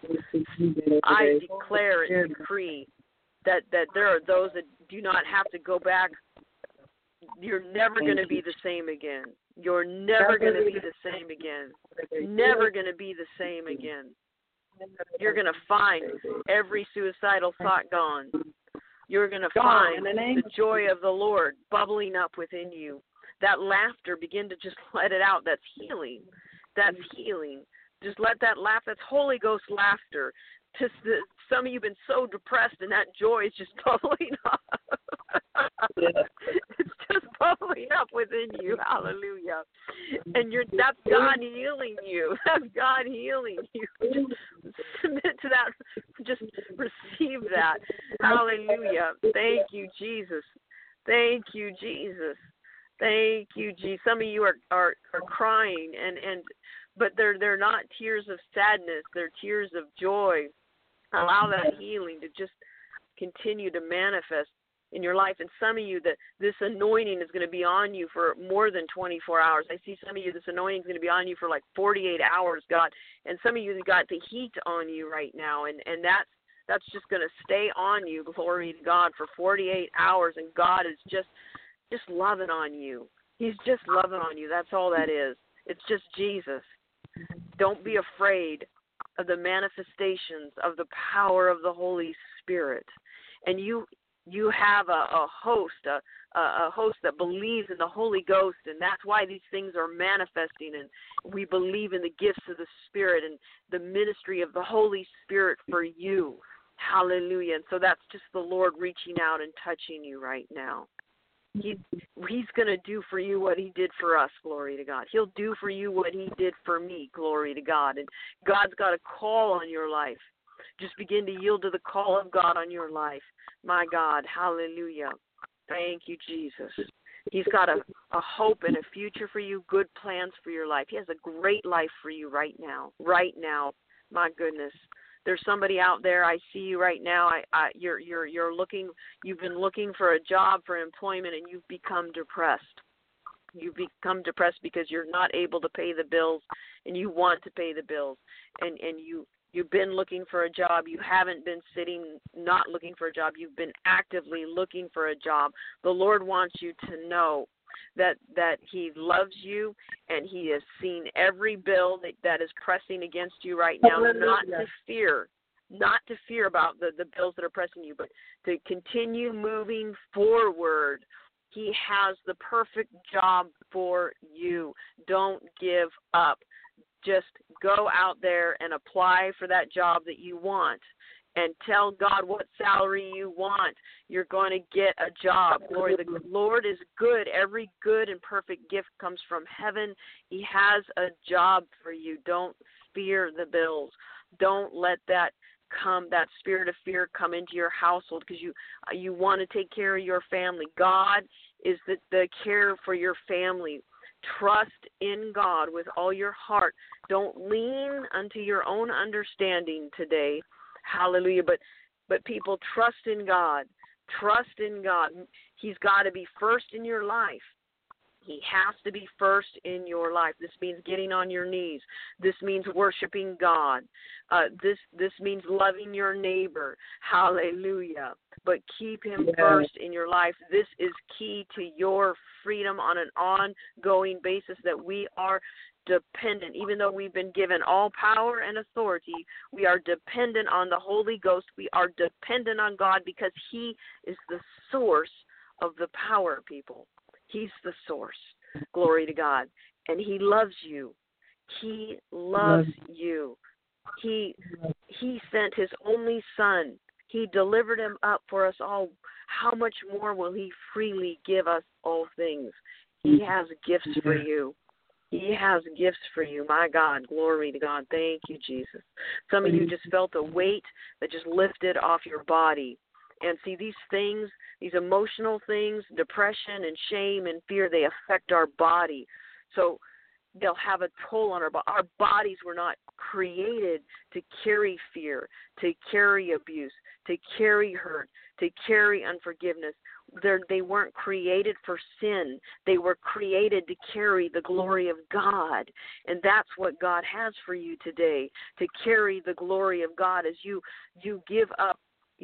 I declare and decree that there are those that do not have to go back. You're never going to be the same again. You're never going to be the same again. Never going to be the same again. You're going to find every suicidal thought gone. You're going to find the joy of the Lord bubbling up within you. That laughter, begin to just let it out. That's healing. That's healing. Just let that laugh. That's Holy Ghost laughter. Just some of you have been so depressed, and that joy is just bubbling up. It's just bubbling up within you. Hallelujah. And that's God healing you. That's God healing you. Just submit to that. Just receive that. Hallelujah. Thank you, Jesus. Thank you, Jesus. Thank you, Jesus. Some of you are crying, but they're not tears of sadness. They're tears of joy. Allow that healing to just continue to manifest in your life. And some of you, that this anointing is going to be on you for more than 24 hours. I see some of you, this anointing is going to be on you for like 48 hours, God. And some of you got the heat on you right now, and that's just going to stay on you, glory to God, for 48 hours. And God is just loving on you. He's just loving on you. That's all that is. It's just Jesus. Don't be afraid of the manifestations of the power of the Holy Spirit. And you have a host that believes in the Holy Ghost, and that's why these things are manifesting. And we believe in the gifts of the Spirit and the ministry of the Holy Spirit for you. Hallelujah. And so that's just the Lord reaching out and touching you right now. He's going to do for you what he did for us, glory to God. He'll do for you what he did for me, glory to God. And God's got a call on your life. Just begin to yield to the call of God on your life. My God, hallelujah. Thank you, Jesus. He's got a hope and a future for you, good plans for your life. He has a great life for you right now. Right now. My goodness. There's somebody out there. I see you right now. You're looking. You've been looking for a job, for employment, and you've become depressed. You've become depressed because you're not able to pay the bills, and you want to pay the bills, and you've been looking for a job. You haven't been sitting not looking for a job. You've been actively looking for a job. The Lord wants you to know that he loves you, and he has seen every bill that is pressing against you right now. Not to fear about the bills that are pressing you, but to continue moving forward. He has the perfect job for you. Don't give up. Just go out there and apply for that job that you want, and tell God what salary you want. You're going to get a job. Glory, the Lord is good. Every good and perfect gift comes from heaven. He has a job for you. Don't fear the bills. Don't let that spirit of fear come into your household, because you want to take care of your family. God is the care for your family. Trust in God with all your heart. Don't lean unto your own understanding today. Hallelujah. But people, trust in God. Trust in God. He's got to be first in your life. He has to be first in your life. This means getting on your knees. This means worshiping God. This means loving your neighbor. Hallelujah. But keep him first in your life. This is key to your freedom on an ongoing basis, that we are dependent. Even though we've been given all power and authority, we are dependent on the Holy Ghost. We are dependent on God, because he is the source of the power, people. He's the source. Glory to God. And he loves you. He loves you. He sent his only son. He delivered him up for us all. How much more will he freely give us all things? He has gifts for you. He has gifts for you. My God, glory to God. Thank you, Jesus. Some of you just felt a weight that just lifted off your body. And see, these things, these emotional things, depression and shame and fear, they affect our body. So they'll have a toll on our body. Our bodies were not created to carry fear, to carry abuse, to carry hurt, to carry unforgiveness. They weren't created for sin. They were created to carry the glory of God. And that's what God has for you today, to carry the glory of God as you give up.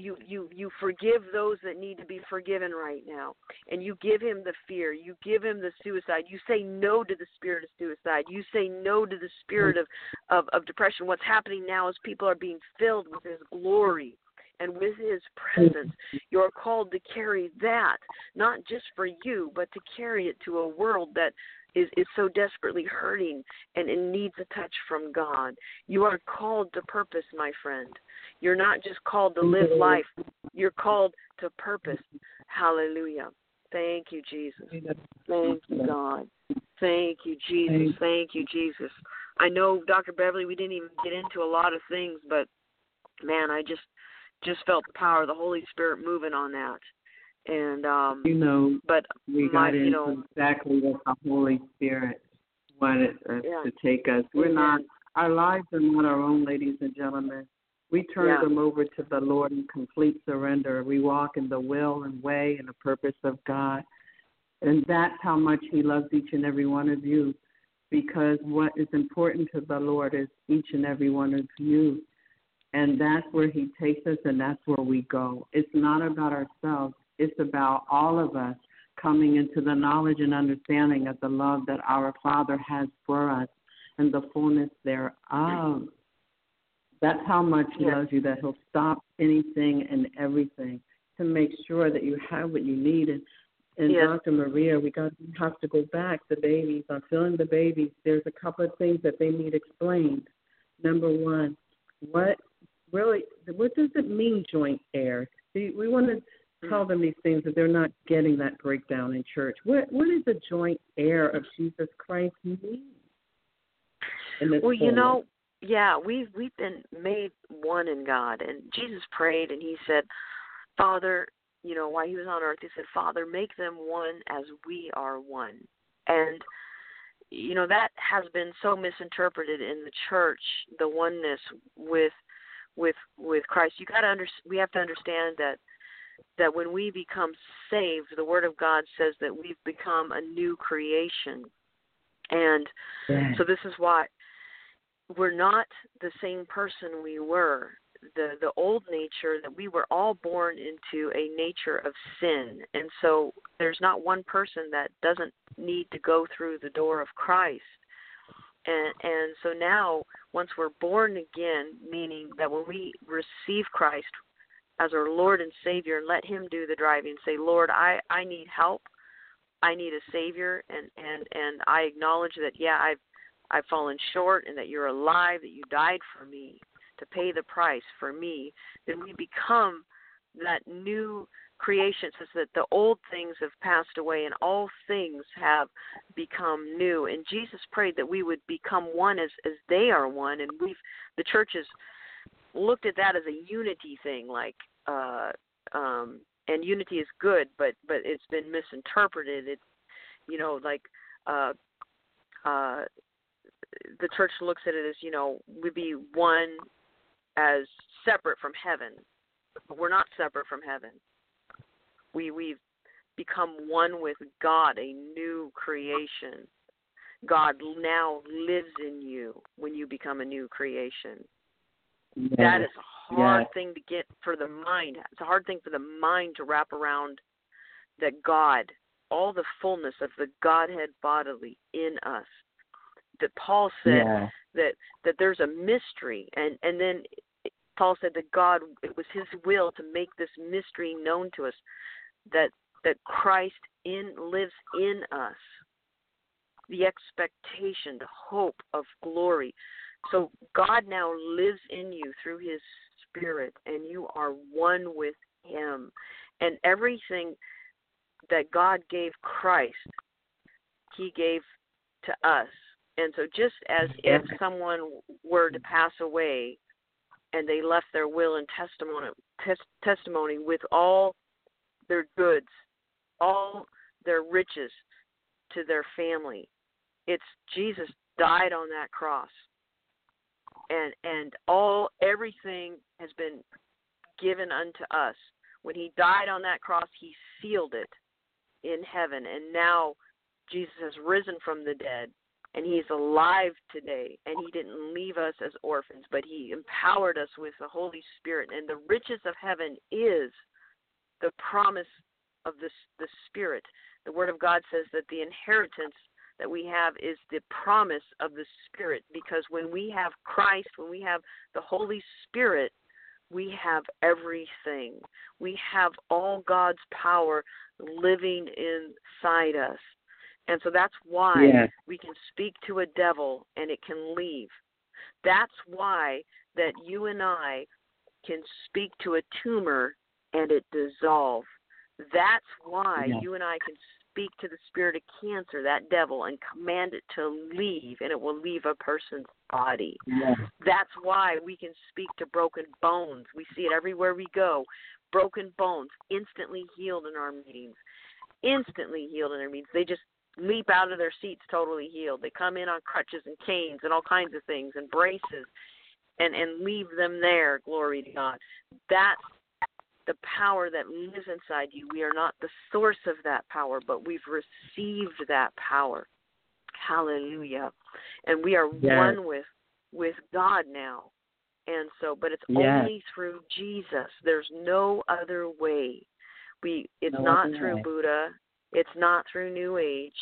You forgive those that need to be forgiven right now. And you give him the fear. You give him the suicide. You say no to the spirit of suicide. You say no to the spirit of depression. What's happening now is people are being filled with his glory and with his presence. You're called to carry that, not just for you, but to carry it to a world that is so desperately hurting and it needs a touch from God. You are called to purpose, my friend. You're not just called to live life. You're called to purpose. Hallelujah. Thank you, Jesus. Thank you, God. Thank you, Jesus. Thank you, Jesus. I know, Dr. Beverly, we didn't even get into a lot of things, but, man, I just felt the power of the Holy Spirit moving on that. And, but we got into exactly what the Holy Spirit wanted us to take us. We're not, our lives are not our own, ladies and gentlemen. We turn them over to the Lord in complete surrender. We walk in the will and way and the purpose of God. And that's how much He loves each and every one of you, because what is important to the Lord is each and every one of you. And that's where He takes us, and that's where we go. It's not about ourselves. It's about all of us coming into the knowledge and understanding of the love that our Father has for us and the fullness thereof. That's how much He loves you, that He'll stop anything and everything to make sure that you have what you need. And Dr. Maria, we have to go back. The babies, I'm feeling the babies. There's a couple of things that they need explained. Number one, what does it mean, joint heir? See, we want to tell them these things that they're not getting that breakdown in church. What is a joint heir of Jesus Christ mean? Well, we've been made one in God, and Jesus prayed, and He said, Father, while He was on earth, He said, Father, make them one as we are one. And, that has been so misinterpreted in the church, the oneness with Christ. We have to understand that when we become saved, the Word of God says that we've become a new creation. And so this is why we're not the same person we were. The old nature, that we were all born into a nature of sin. And so there's not one person that doesn't need to go through the door of Christ. And so now, once we're born again, meaning that when we receive Christ as our Lord and Savior and let Him do the driving, say, Lord, I need help. I need a Savior, and I acknowledge that, I've fallen short, and that You're alive, that You died for me to pay the price for me, then we become that new creation, says that the old things have passed away and all things have become new. And Jesus prayed that we would become one as they are one, and the church has looked at that as a unity thing, and unity is good, but it's been misinterpreted. It's the church looks at it as, we be one as separate from heaven. But we're not separate from heaven. We've become one with God, a new creation. God now lives in you when you become a new creation. Yes. That is a hard thing to get for the mind. It's a hard thing for the mind to wrap around, that God, all the fullness of the Godhead bodily in us. That Paul said that there's a mystery, and then Paul said that God, it was His will to make this mystery known to us, that Christ lives in us, the expectation, the hope of glory. So God now lives in you through His Spirit, and you are one with Him. And everything that God gave Christ, He gave to us. And so just as if someone were to pass away and they left their will and testimony with all their goods, all their riches to their family, it's Jesus died on that cross. And everything has been given unto us. When He died on that cross, He sealed it in heaven. And now Jesus has risen from the dead. And He's alive today, and He didn't leave us as orphans, but He empowered us with the Holy Spirit. And the riches of heaven is the promise of the Spirit. The Word of God says that the inheritance that we have is the promise of the Spirit, because when we have Christ, when we have the Holy Spirit, we have everything. We have all God's power living inside us. And so that's why we can speak to a devil and it can leave. That's why that you and I can speak to a tumor and it dissolve. That's why you and I can speak to the spirit of cancer, that devil, and command it to leave, and it will leave a person's body. Yes. That's why we can speak to broken bones. We see it everywhere we go. Broken bones, instantly healed in our meetings. Instantly healed in our meetings. They just leap out of their seats totally healed. They come in on crutches and canes and all kinds of things and braces and leave them there, glory to God. That's the power that lives inside you. We are not the source of that power, but we've received that power. Hallelujah. And we are one with God now. And so, but it's only through Jesus. There's no other way. It's not through Buddha. It's not through New Age.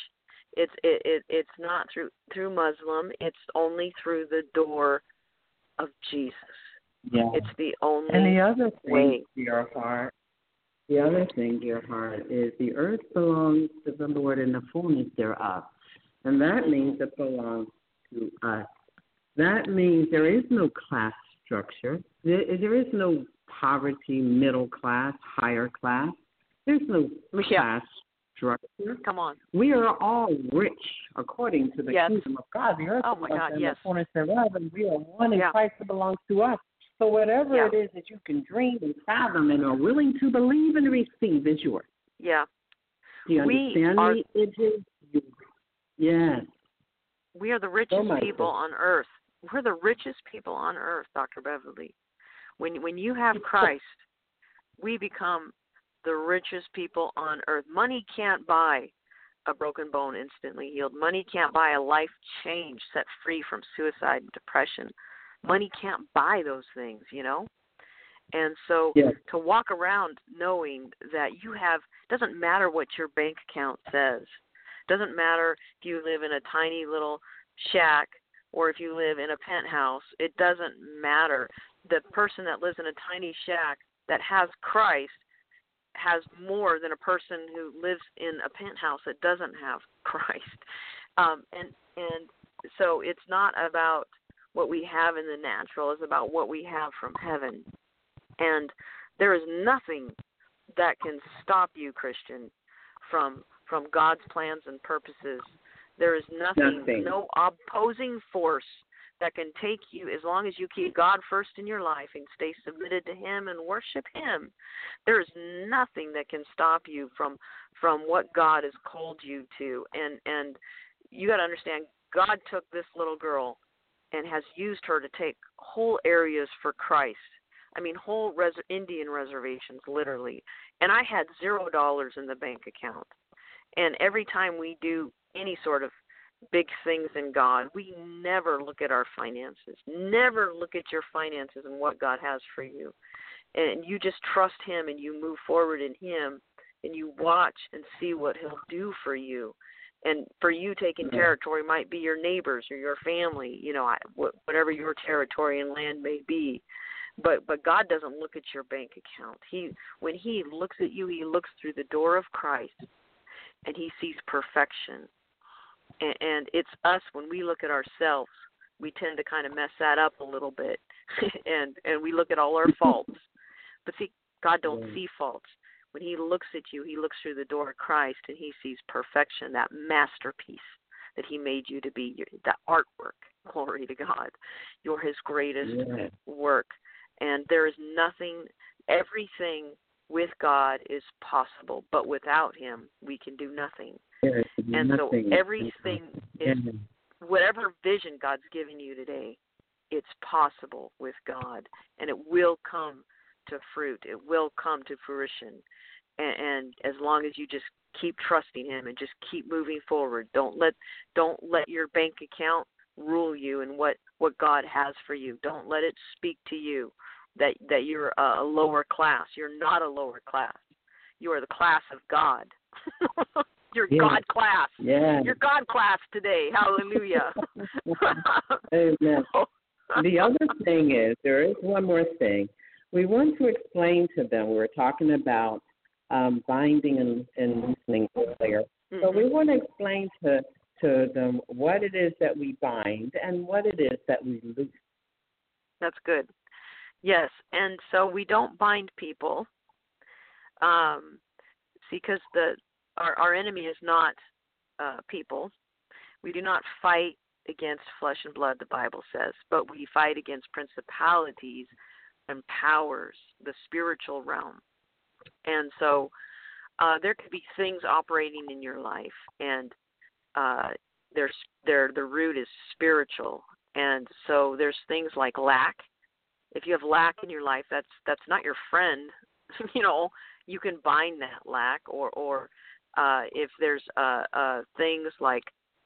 It's not through Muslim. It's only through the door of Jesus. Yeah. It's the only and the other thing, way. Dear heart, the other thing, dear heart, is the earth belongs to the Lord and the fullness thereof. And that means it belongs to us. That means there is no class structure. There is no poverty, middle class, higher class. There's no class structure. Come on. We are all rich according to the kingdom of God. The earth belongs to the fullness thereof, and we are one in Christ that belongs to us. So whatever it is that you can dream and fathom and are willing to believe and receive is yours. Yeah. Do you understand me? It is yours. Yes. We are the richest people on earth. We're the richest people on earth, Dr. Beverly. When you have Christ, we become the richest people on earth. Money can't buy a broken bone instantly healed. Money can't buy a life change set free from suicide and depression. Money can't buy those things, you know? And so to walk around knowing that you have, doesn't matter what your bank account says. Doesn't matter if you live in a tiny little shack or if you live in a penthouse. It doesn't matter. The person that lives in a tiny shack that has Christ has more than a person who lives in a penthouse that doesn't have Christ. And so it's not about what we have in the natural, it's about what we have from heaven. And there is nothing that can stop you, Christian, from God's plans and purposes. There is nothing, no opposing force that can take you, as long as you keep God first in your life and stay submitted to Him and worship Him. There is nothing that can stop you from what God has called you to. And you got to understand, God took this little girl and has used her to take whole areas for Christ. I mean, whole Indian reservations, literally. And I had $0 in the bank account. And every time we do any sort of big things in God, we never look at our finances. Never look at your finances and what God has for you. And you just trust Him and you move forward in Him and you watch and see what He'll do for you. And for you, taking territory might be your neighbors or your family, you know, whatever your territory and land may be. But God doesn't look at your bank account. When He looks at you, He looks through the door of Christ, and He sees perfection. And it's us, when we look at ourselves, we tend to kind of mess that up a little bit, and we look at all our faults. But see, God don't see faults. When He looks at you, He looks through the door of Christ, and He sees perfection, that masterpiece that He made you to be, that artwork. Glory to God. You're His greatest work. And there is nothing, everything with God is possible, but without Him, we can do nothing. And so everything is, whatever vision God's given you today, it's possible with God, and it will come to fruit. It will come to fruition. And as long as you just keep trusting Him and just keep moving forward, don't let your bank account rule you and what God has for you. Don't let it speak to you that you're a lower class. You're not a lower class. You are the class of God. You're God class. Yeah. You're God class today. Hallelujah. Amen. The other thing is, there is one more thing. We want to explain to them, we were talking about binding and loosening earlier. Mm-hmm. So we want to explain to them what it is that we bind and what it is that we loose. That's good. Yes, and so we don't bind people, because our enemy is not people. We do not fight against flesh and blood, the Bible says, but we fight against principalities and powers, the spiritual realm. And so there could be things operating in your life, and the root is spiritual. And so there's things like lack. If you have lack in your life, that's not your friend. You can bind that lack, or if there's things like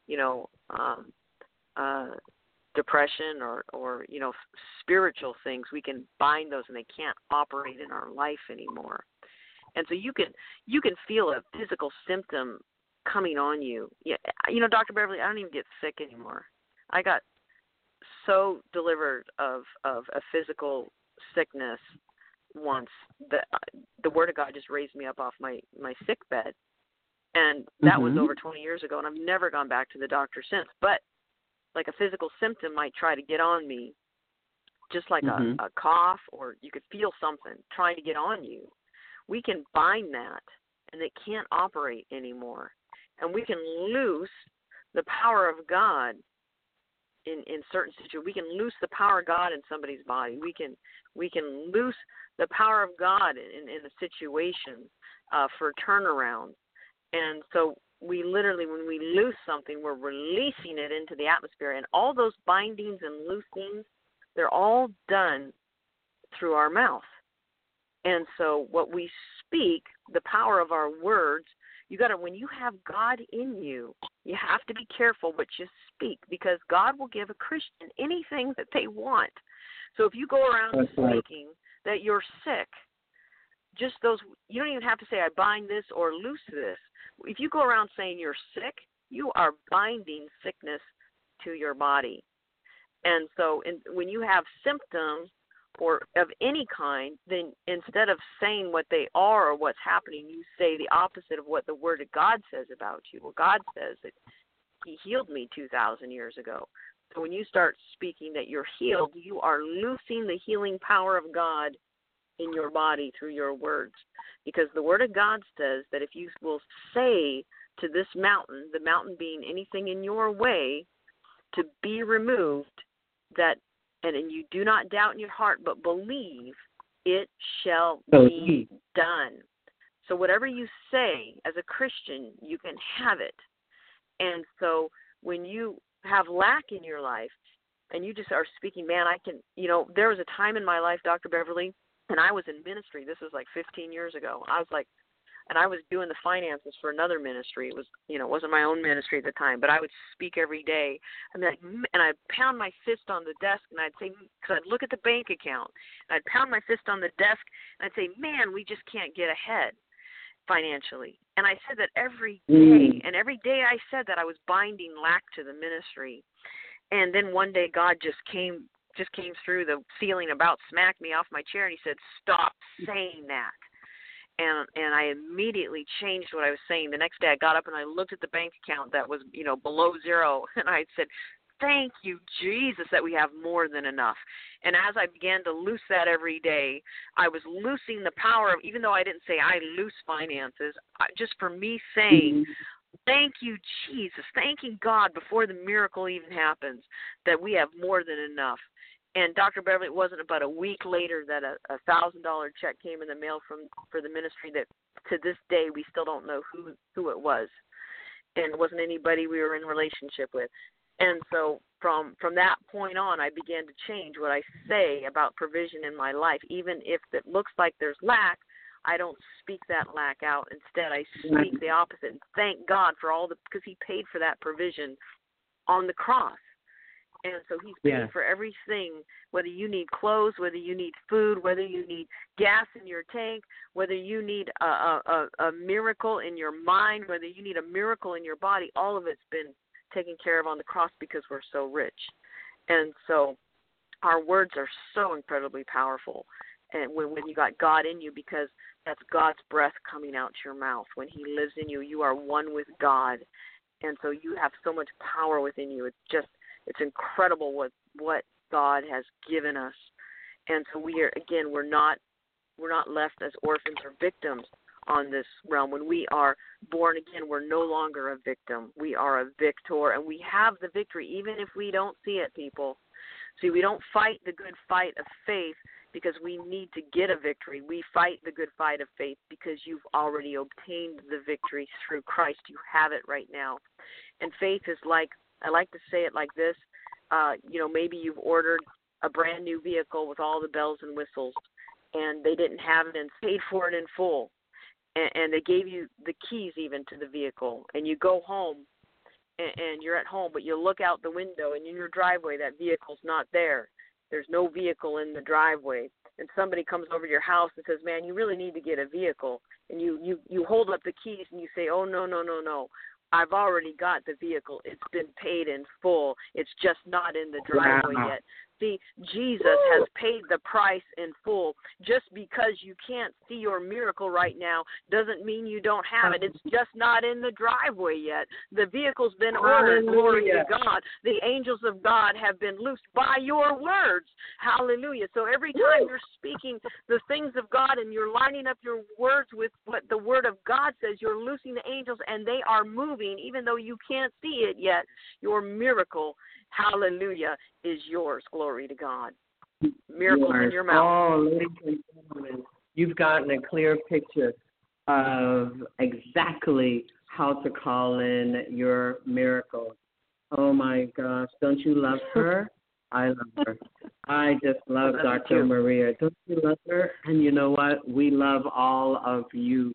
depression or spiritual things, we can bind those and they can't operate in our life anymore. And so you can feel a physical symptom coming on you. Yeah, Dr. Beverly, I don't even get sick anymore. I got so delivered of a physical sickness once that the Word of God just raised me up off my sick bed. And that was over 20 years ago, and I've never gone back to the doctor since. But like a physical symptom might try to get on me, just like a cough, or you could feel something trying to get on you. We can bind that, and it can't operate anymore. And we can loose the power of God in certain situations. We can loose the power of God in somebody's body. We can loose the power of God in a situation for turnaround. And so we literally, when we loose something, we're releasing it into the atmosphere. And all those bindings and loosings, they're all done through our mouth. And so what we speak, the power of our words, when you have God in you, you have to be careful what you speak, because God will give a Christian anything that they want. So if you go around speaking that you're sick, just those, you don't even have to say, I bind this or loose this. If you go around saying you're sick, you are binding sickness to your body. And so when you have symptoms or of any kind, then instead of saying what they are or what's happening, you say the opposite of what the Word of God says about you. Well, God says that He healed me 2,000 years ago. So when you start speaking that you're healed, you are loosing the healing power of God in your body through your words. Because the Word of God says that if you will say to this mountain, the mountain being anything in your way, to be removed, that and you do not doubt in your heart, but believe, it shall be done. So whatever you say as a Christian, you can have it. And so when you have lack in your life and you just are speaking, man, there was a time in my life, Dr. Beverly, and I was in ministry. This was like 15 years ago. And I was doing the finances for another ministry. It was, it wasn't my own ministry at the time, but I would speak every day. And I'd pound my fist on the desk, and I'd say, because I'd look at the bank account, and I'd pound my fist on the desk, and I'd say, man, we just can't get ahead financially. And I said that every day, and every day I said that, I was binding lack to the ministry. And then one day God just came through the ceiling, about smacked me off my chair, and He said, stop saying that. And I immediately changed what I was saying. The next day I got up and I looked at the bank account that was, below zero, and I said, thank you, Jesus, that we have more than enough. And as I began to loose that every day, I was loosing the power of, even though I didn't say I loose finances, just for me saying, thank you, Jesus, thanking God before the miracle even happens, that we have more than enough. And Dr. Beverly, it wasn't about a week later that a $1,000 check came in the mail for the ministry that to this day we still don't know who it was. And it wasn't anybody we were in relationship with. And so from that point on, I began to change what I say about provision in my life. Even if it looks like there's lack, I don't speak that lack out. Instead, I speak the opposite and thank God for because He paid for that provision on the cross. And so He's paying for everything, whether you need clothes, whether you need food, whether you need gas in your tank, whether you need a miracle in your mind, whether you need a miracle in your body. All of it's been taken care of on the cross because we're so rich. And so our words are so incredibly powerful. And when you got God in you, because that's God's breath coming out your mouth. When He lives in you, you are one with God. And so you have so much power within you. It's incredible what God has given us. And so we're not left as orphans or victims. on this realm. When we are born again, we're no longer a victim. We are a victor, and we have the victory, even if we don't see it, people. See, we don't fight the good fight of faith because we need to get a victory. We fight the good fight of faith because you've already obtained the victory through Christ. You have it right now. And faith is like, I like to say it like this, maybe you've ordered a brand new vehicle with all the bells and whistles, and they didn't have it and paid for it in full. And they gave you the keys even to the vehicle, and you go home, and you're at home, but you look out the window, and in your driveway, that vehicle's not there. There's no vehicle in the driveway. And somebody comes over to your house and says, man, you really need to get a vehicle. And you hold up the keys, and you say, oh, no. I've already got the vehicle. It's been paid in full. It's just not in the driveway yet. See, Jesus has paid the price in full. Just because you can't see your miracle right now doesn't mean you don't have it. It's just not in the driveway yet. The vehicle's been ordered. Glory to God. The angels of God have been loosed by your words. Hallelujah. So every time you're speaking the things of God and you're lining up your words with what the word of God says, you're loosing the angels and they are moving, even though you can't see it yet. Your miracle, hallelujah, is yours. Glory to God. Miracles in your mouth. Oh, ladies and gentlemen, you've gotten a clear picture of exactly how to call in your miracle. Oh, my gosh. Don't you love her? I love her. I just love Dr. Maria. Don't you love her? And you know what? We love all of you.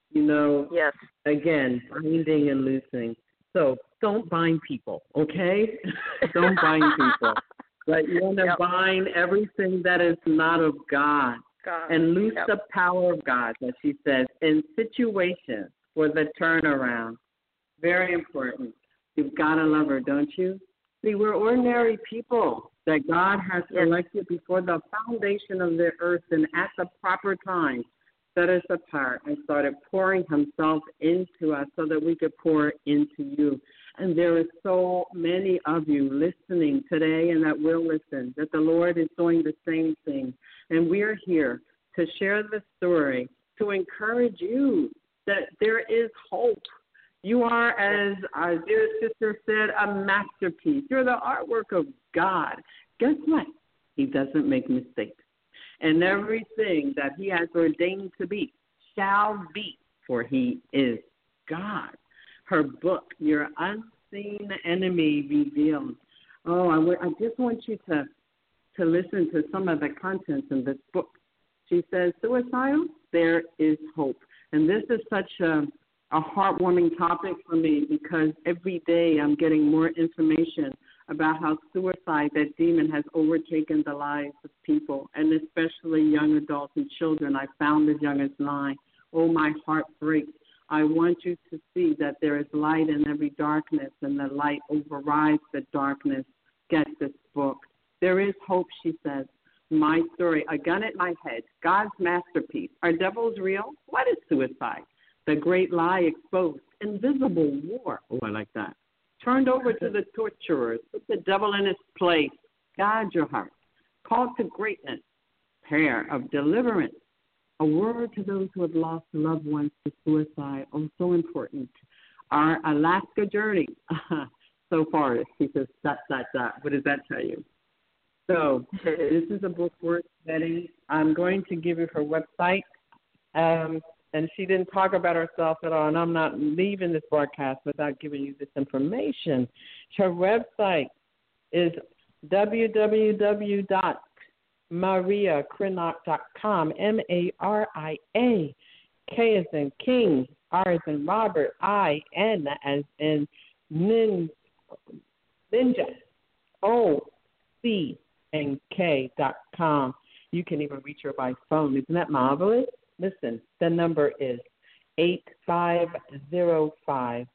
Yes. Again, binding and loosing. So don't bind people, okay? Don't bind people. But you want to bind everything that is not of God. And loose the power of God, that she says, in situations for the turnaround. Very important. You've got to love her, don't you? See, we're ordinary people that God has selected before the foundation of the earth, and at the proper time set us apart and started pouring himself into us so that we could pour into you. And there are so many of you listening today and that will listen, that the Lord is doing the same thing. And we are here to share the story, to encourage you that there is hope. You are, as our dear sister said, a masterpiece. You're the artwork of God. Guess what? He doesn't make mistakes. And everything that he has ordained to be shall be, for he is God. Her book, Your Unseen Enemy Revealed. Oh, I just want you to listen to some of the contents in this book. She says, suicidal, there is hope. And this is such a heartwarming topic for me because every day I'm getting more information about how suicide, that demon, has overtaken the lives of people, and especially young adults and children. I found as young as 9. Oh, my heart breaks. I want you to see that there is light in every darkness, and the light overrides the darkness. Get this book. There is hope, she says. My story, a gun at my head, God's masterpiece. Are devils real? What is suicide? The great lie exposed. Invisible war. Oh, I like that. Turned over to the torturers. Put the devil in his place. Guide your heart. Called to greatness. Prayer of deliverance. A word to those who have lost loved ones to suicide. Oh, so important. Our Alaska journey. So far, she says, ... What does that tell you? So this is a book worth getting. I'm going to give you her website. And she didn't talk about herself at all, and I'm not leaving this broadcast without giving you this information. Her website is www.mariakrinnock.com, Maria, K as in King, R as in Robert, I-N as in Ninja, OCNK.com. You can even reach her by phone. Isn't that marvelous? Listen, the number is 8505-5393.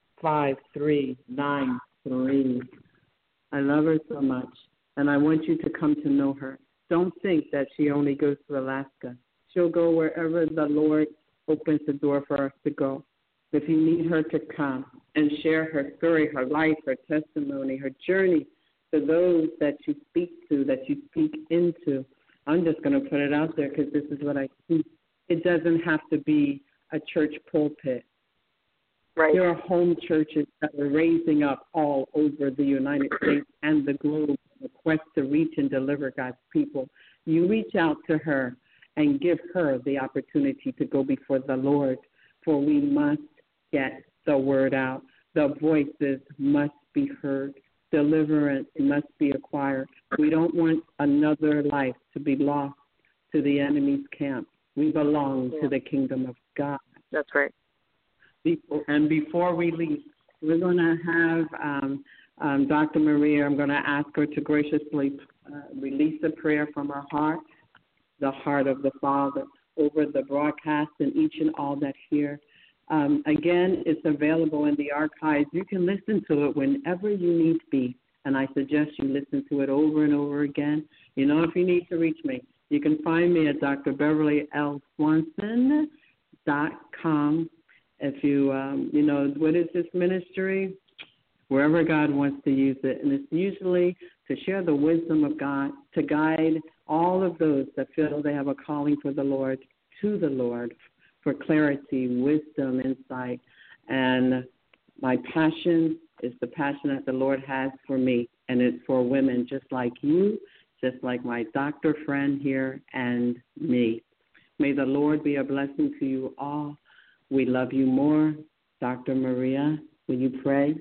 I love her so much, and I want you to come to know her. Don't think that she only goes to Alaska. She'll go wherever the Lord opens the door for us to go. If you need her to come and share her story, her life, her testimony, her journey to those that you speak to, that you speak into, I'm just going to put it out there because this is what I see. It doesn't have to be a church pulpit. Right. There are home churches that are raising up all over the United States and the globe in the quest to reach and deliver God's people. You reach out to her and give her the opportunity to go before the Lord, for we must get the word out. The voices must be heard. Deliverance must be acquired. We don't want another life to be lost to the enemy's camp. We belong to the kingdom of God. That's right. And before we leave, we're going to have Dr. Maria, I'm going to ask her to graciously release a prayer from her heart, the heart of the Father, over the broadcast and each and all that hear. Again, it's available in the archives. You can listen to it whenever you need be, and I suggest you listen to it over and over again. You know, if you need to reach me, you can find me at drbeverlylswanson.com. If you, what is this ministry? Wherever God wants to use it. And it's usually to share the wisdom of God, to guide all of those that feel they have a calling for the Lord, to the Lord, for clarity, wisdom, insight. And my passion is the passion that the Lord has for me, and it's for women just like you, just like my doctor friend here and me. May the Lord be a blessing to you all. We love you more. Dr. Maria, will you pray?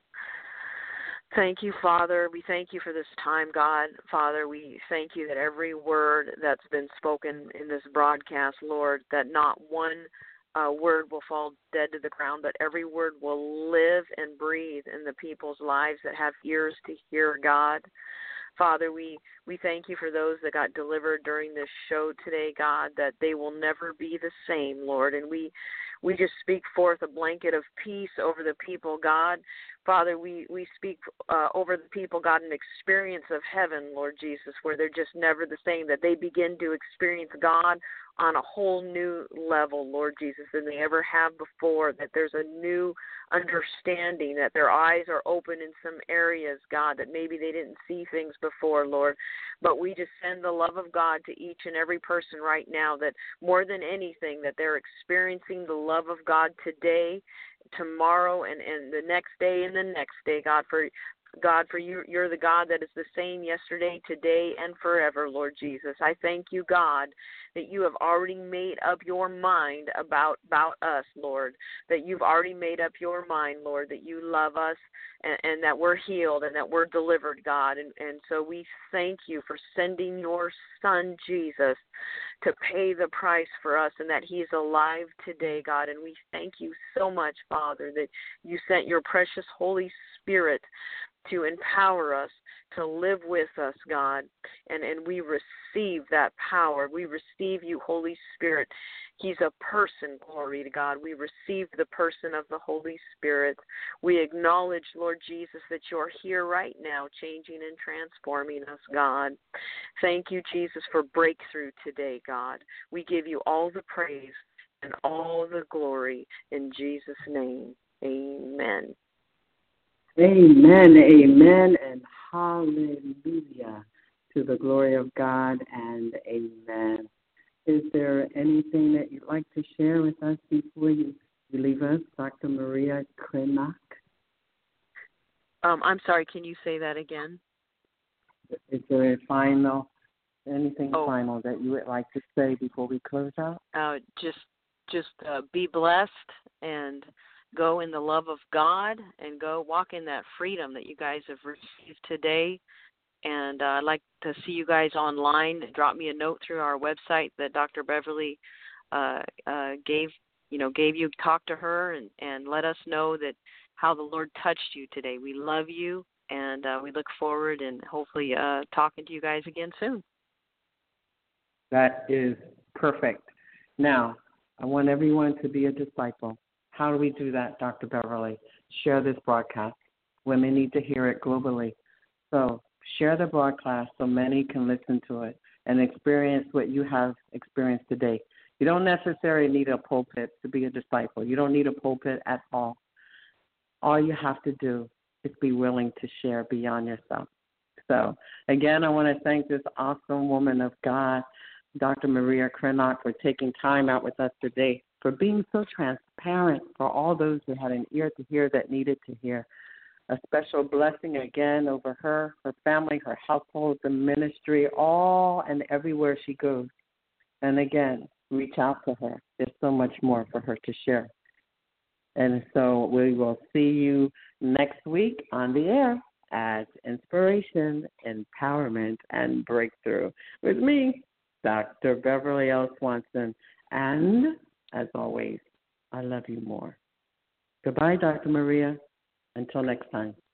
Thank you, Father. We thank you for this time, God. Father, we thank you that every word that's been spoken in this broadcast, Lord, that not one word will fall dead to the ground, but every word will live and breathe in the people's lives that have ears to hear, God. Father, we thank you for those that got delivered during this show today, God, that they will never be the same, Lord. And we just speak forth a blanket of peace over the people, God. Father, we speak over the people, God, an experience of heaven, Lord Jesus, where they're just never the same, that they begin to experience God on a whole new level, Lord Jesus, than they ever have before, that there's a new understanding, that their eyes are open in some areas, God, that maybe they didn't see things before, Lord. But we just send the love of God to each and every person right now, that more than anything, that they're experiencing the love of God today, tomorrow, and the next day and the next day, God, for you're the God that is the same yesterday, today, and forever, Lord Jesus. I thank you, God, that you have already made up your mind about us, Lord, that you've already made up your mind, Lord, that you love us and that we're healed and that we're delivered, God. And so we thank you for sending your Son, Jesus, to pay the price for us, and that he is alive today, God. And we thank you so much, Father, that you sent your precious Holy Spirit to empower us, to live with us, God, and we receive that power. We receive you, Holy Spirit. He's a person, glory to God. We receive the person of the Holy Spirit. We acknowledge, Lord Jesus, that you're here right now, changing and transforming us, God. Thank you, Jesus, for breakthrough today, God. We give you all the praise and all the glory in Jesus' name. Amen. Amen, amen, and hallelujah to the glory of God, and amen. Is there anything that you'd like to share with us before you leave us, Dr. Maria Krenak? I'm sorry, can you say that again? Is there anything final that you would like to say before we close out? Just be blessed and go in the love of God and go walk in that freedom that you guys have received today. And I'd like to see you guys online. Drop me a note through our website that Dr. Beverly gave you. Talk to her and let us know that how the Lord touched you today. We love you, and we look forward and hopefully talking to you guys again soon. That is perfect. Now, I want everyone to be a disciple. How do we do that, Dr. Beverly? Share this broadcast. Women need to hear it globally. So share the broadcast so many can listen to it and experience what you have experienced today. You don't necessarily need a pulpit to be a disciple. You don't need a pulpit at all. All you have to do is be willing to share beyond yourself. So, again, I want to thank this awesome woman of God, Dr. Maria Krenak, for taking time out with us today for being so transparent, for all those who had an ear to hear that needed to hear. A special blessing again over her family, her household, the ministry, all and everywhere she goes. And again, reach out to her. There's so much more for her to share. And so we will see you next week on the air as Inspiration, Empowerment, and Breakthrough with me, Dr. Beverly L. Swanson. And, as always, I love you more. Goodbye, Dr. Maria. Until next time.